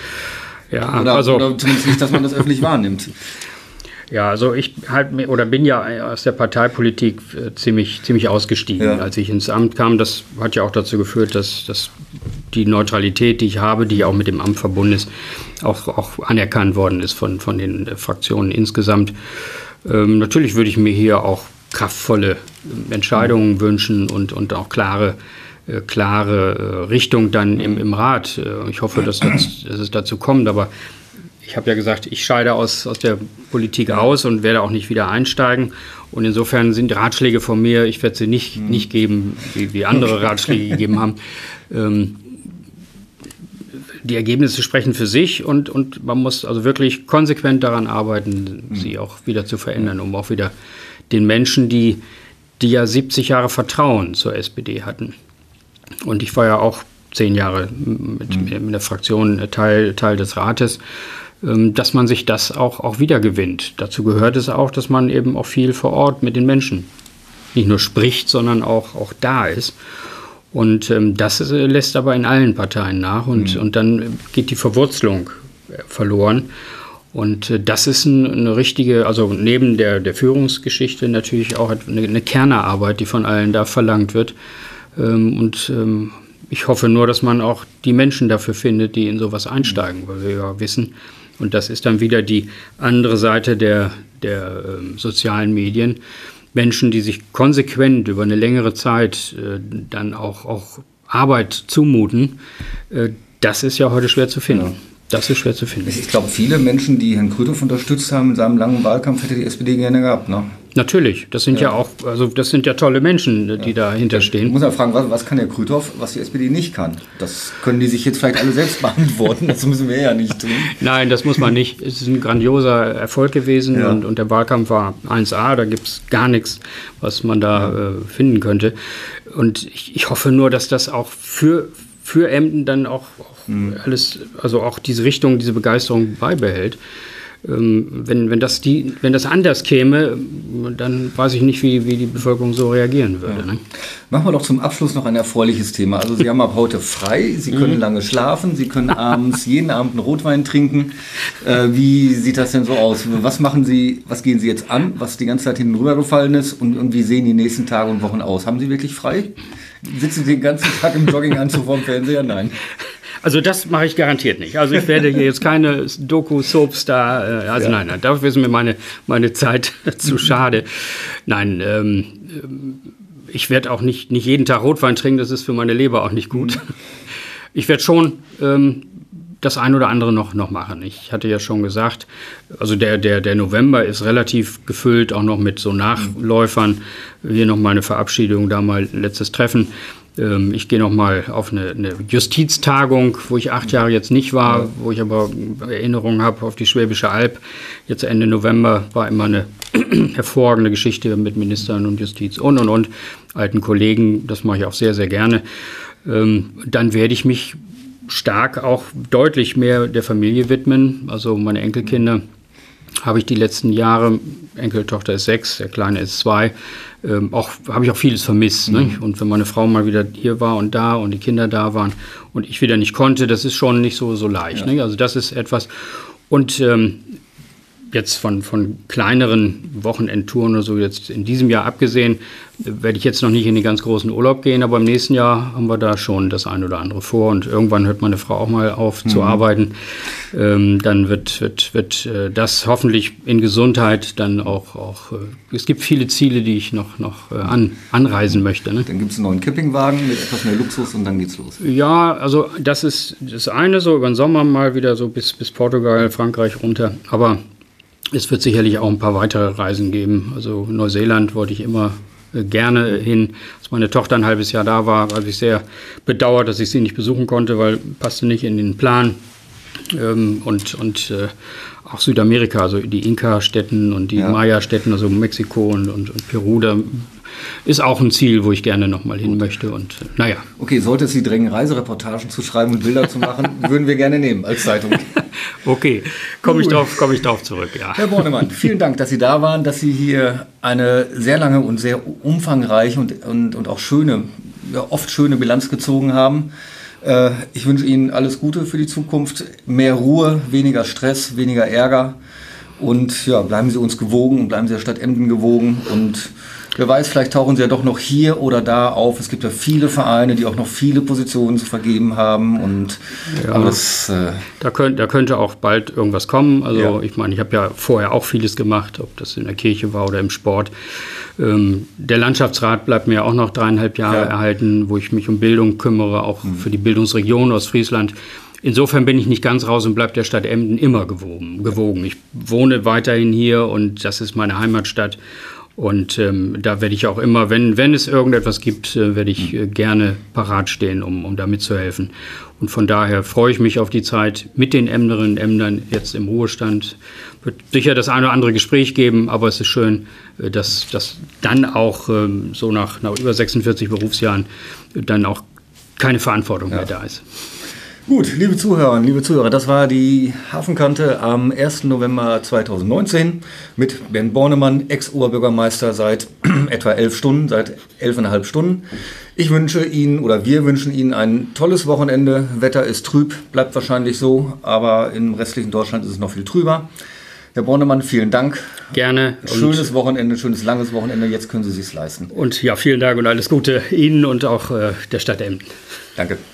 Ja, oder, also oder zumindest nicht, dass man das öffentlich wahrnimmt. Ja, also ich halt oder bin ja aus der Parteipolitik äh, ziemlich, ziemlich ausgestiegen, ja. als ich ins Amt kam. Das hat ja auch dazu geführt, dass, dass die Neutralität, die ich habe, die auch mit dem Amt verbunden ist, auch, auch anerkannt worden ist von, von den äh, Fraktionen insgesamt. Ähm, natürlich würde ich mir hier auch kraftvolle Entscheidungen mhm. wünschen und, und auch klare, äh, klare äh, Richtung dann im, im Rat. Äh, ich hoffe, dass, das, dass es dazu kommt, aber ich habe ja gesagt, ich scheide aus, aus der Politik aus und werde auch nicht wieder einsteigen. Und insofern sind Ratschläge von mir, ich werde sie nicht, mhm. nicht geben, wie, wie andere Ratschläge gegeben haben. Ähm, die Ergebnisse sprechen für sich, und, und man muss also wirklich konsequent daran arbeiten, mhm. sie auch wieder zu verändern, um auch wieder den Menschen, die, die ja siebzig Jahre Vertrauen zur S P D hatten. Und ich war ja auch zehn Jahre mit, mhm. mit der Fraktion Teil, Teil des Rates, dass man sich das auch, auch wieder gewinnt. Dazu gehört es auch, dass man eben auch viel vor Ort mit den Menschen nicht nur spricht, sondern auch, auch da ist. Und ähm, das ist, lässt aber in allen Parteien nach, und, mhm. und dann geht die Verwurzelung verloren. Und äh, das ist ein, eine richtige, also neben der, der Führungsgeschichte natürlich auch eine, eine Kernarbeit, die von allen da verlangt wird. Ähm, und ähm, ich hoffe nur, dass man auch die Menschen dafür findet, die in sowas einsteigen, weil wir ja wissen, und das ist dann wieder die andere Seite der, der äh, sozialen Medien, Menschen, die sich konsequent über eine längere Zeit äh, dann auch, auch Arbeit zumuten, äh, das ist ja heute schwer zu finden. Ja. das ist schwer zu finden. Ich glaube, viele Menschen, die Herrn Krüthoff unterstützt haben in seinem langen Wahlkampf, hätte die S P D gerne gehabt, ne? Natürlich, das sind ja, ja auch, also das sind ja tolle Menschen, die ja. dahinter stehen. Ich muss ja fragen, was, was kann Herr Krüthoff, was die S P D nicht kann? Das können die sich jetzt vielleicht alle selbst beantworten, das müssen wir ja nicht tun. Nein, das muss man nicht. Es ist ein grandioser Erfolg gewesen ja. und, und der Wahlkampf war eins A, da gibt es gar nichts, was man da ja. äh, finden könnte. Und ich, ich hoffe nur, dass das auch für, für Emden dann auch, auch mhm. alles, also auch diese Richtung, diese Begeisterung beibehält. Wenn, wenn, das die, wenn das anders käme, dann weiß ich nicht, wie, wie die Bevölkerung so reagieren würde. Ja. Ne? Machen wir doch zum Abschluss noch ein erfreuliches Thema. Also Sie haben ab heute frei, Sie können mhm. lange schlafen, Sie können abends jeden Abend einen Rotwein trinken. Äh, wie sieht das denn so aus? Was machen Sie, was gehen Sie jetzt an, was die ganze Zeit hinten rübergefallen ist und, und wie sehen die nächsten Tage und Wochen aus? Haben Sie wirklich frei? Sitzen Sie den ganzen Tag im Jogginganzug vorm Fernseher? Nein. Also das mache ich garantiert nicht. Also ich werde hier jetzt keine Doku-Soaps da, äh, also ja. nein, nein, dafür ist mir meine, meine Zeit zu schade. Nein, ähm, ich werde auch nicht, nicht jeden Tag Rotwein trinken, das ist für meine Leber auch nicht gut. Ich werde schon ähm, das ein oder andere noch, noch machen. Ich hatte ja schon gesagt, also der, der, der November ist relativ gefüllt, auch noch mit so Nachläufern. Hier noch mal eine Verabschiedung, da mal letztes Treffen. Ich gehe noch mal auf eine, eine Justiztagung, wo ich acht Jahre jetzt nicht war, ja. wo ich aber Erinnerungen habe auf die Schwäbische Alb. Jetzt Ende November war immer eine hervorragende Geschichte mit Ministern und Justiz und, und, und, alten Kollegen. Das mache ich auch sehr, sehr gerne. Dann werde ich mich stark auch deutlich mehr der Familie widmen. Also meine Enkelkinder habe ich die letzten Jahre, Enkeltochter ist sechs, der Kleine ist zwei, ähm, auch habe ich auch vieles vermisst. Mhm. Ne? Und wenn meine Frau mal wieder hier war und da und die Kinder da waren und ich wieder nicht konnte, das ist schon nicht so, so leicht. Ja. Ne? Also das ist etwas. Und ähm, jetzt von, von kleineren Wochenendtouren oder so, jetzt in diesem Jahr abgesehen, werde ich jetzt noch nicht in den ganz großen Urlaub gehen, aber im nächsten Jahr haben wir da schon das ein oder andere vor und irgendwann hört meine Frau auch mal auf mhm. zu arbeiten. Ähm, dann wird, wird, wird äh, das hoffentlich in Gesundheit dann auch, auch äh, es gibt viele Ziele, die ich noch, noch äh, an, anreisen möchte. Ne? Dann gibt es einen neuen Campingwagen mit etwas mehr Luxus und dann geht's los. Ja, also das ist das eine, so über den Sommer mal wieder so bis, bis Portugal, Frankreich runter, aber es wird sicherlich auch ein paar weitere Reisen geben. Also Neuseeland wollte ich immer äh, gerne hin. Als meine Tochter ein halbes Jahr da war, habe ich sehr bedauert, dass ich sie nicht besuchen konnte, weil passte nicht in den Plan. Ähm, und und äh, auch Südamerika, also die Inka-Städten und die ja. Maya-Städten, also Mexiko und, und, und Peru, da ist auch ein Ziel, wo ich gerne noch mal hin möchte. Und äh, naja. Okay, sollte es Sie drängen, Reisereportagen zu schreiben und Bilder zu machen, würden wir gerne nehmen als Zeitung. Okay, komme ich, drauf, komm ich drauf zurück, ja. Herr Bornemann, vielen Dank, dass Sie da waren, dass Sie hier eine sehr lange und sehr umfangreiche und, und, und auch schöne, ja, oft schöne Bilanz gezogen haben. Äh, ich wünsche Ihnen alles Gute für die Zukunft, mehr Ruhe, weniger Stress, weniger Ärger und ja, bleiben Sie uns gewogen und bleiben Sie der Stadt Emden gewogen und wer weiß, vielleicht tauchen Sie ja doch noch hier oder da auf. Es gibt ja viele Vereine, die auch noch viele Positionen zu vergeben haben. Und ja, alles, äh da, könnt, da könnte auch bald irgendwas kommen. Also ja. ich meine, ich habe ja vorher auch vieles gemacht, ob das in der Kirche war oder im Sport. Ähm, der Landschaftsrat bleibt mir auch noch dreieinhalb Jahre ja. erhalten, wo ich mich um Bildung kümmere, auch mhm. für die Bildungsregion Ostfriesland. Insofern bin ich nicht ganz raus und bleibe der Stadt Emden immer gewogen. gewogen. Ich wohne weiterhin hier und das ist meine Heimatstadt. Und ähm, da werde ich auch immer, wenn, wenn es irgendetwas gibt, äh, werde ich äh, gerne parat stehen, um, um da mitzuhelfen. Und von daher freue ich mich auf die Zeit mit den Emderinnen und Emdern jetzt im Ruhestand. Wird sicher das eine oder andere Gespräch geben, aber es ist schön, äh, dass, dass dann auch ähm, so nach, nach über sechsundvierzig Berufsjahren äh, dann auch keine Verantwortung ja. mehr da ist. Gut, liebe Zuhörerinnen, liebe Zuhörer, das war die Hafenkante am ersten November zweitausendneunzehn mit Bernd Bornemann, Ex-Oberbürgermeister seit etwa elf Stunden, seit elfeinhalb Stunden. Ich wünsche Ihnen oder wir wünschen Ihnen ein tolles Wochenende. Wetter ist trüb, bleibt wahrscheinlich so, aber im restlichen Deutschland ist es noch viel trüber. Herr Bornemann, vielen Dank. Gerne. Schönes Wochenende, schönes langes Wochenende. Jetzt können Sie es sich leisten. Und ja, vielen Dank und alles Gute Ihnen und auch äh, der Stadt Emden. Danke.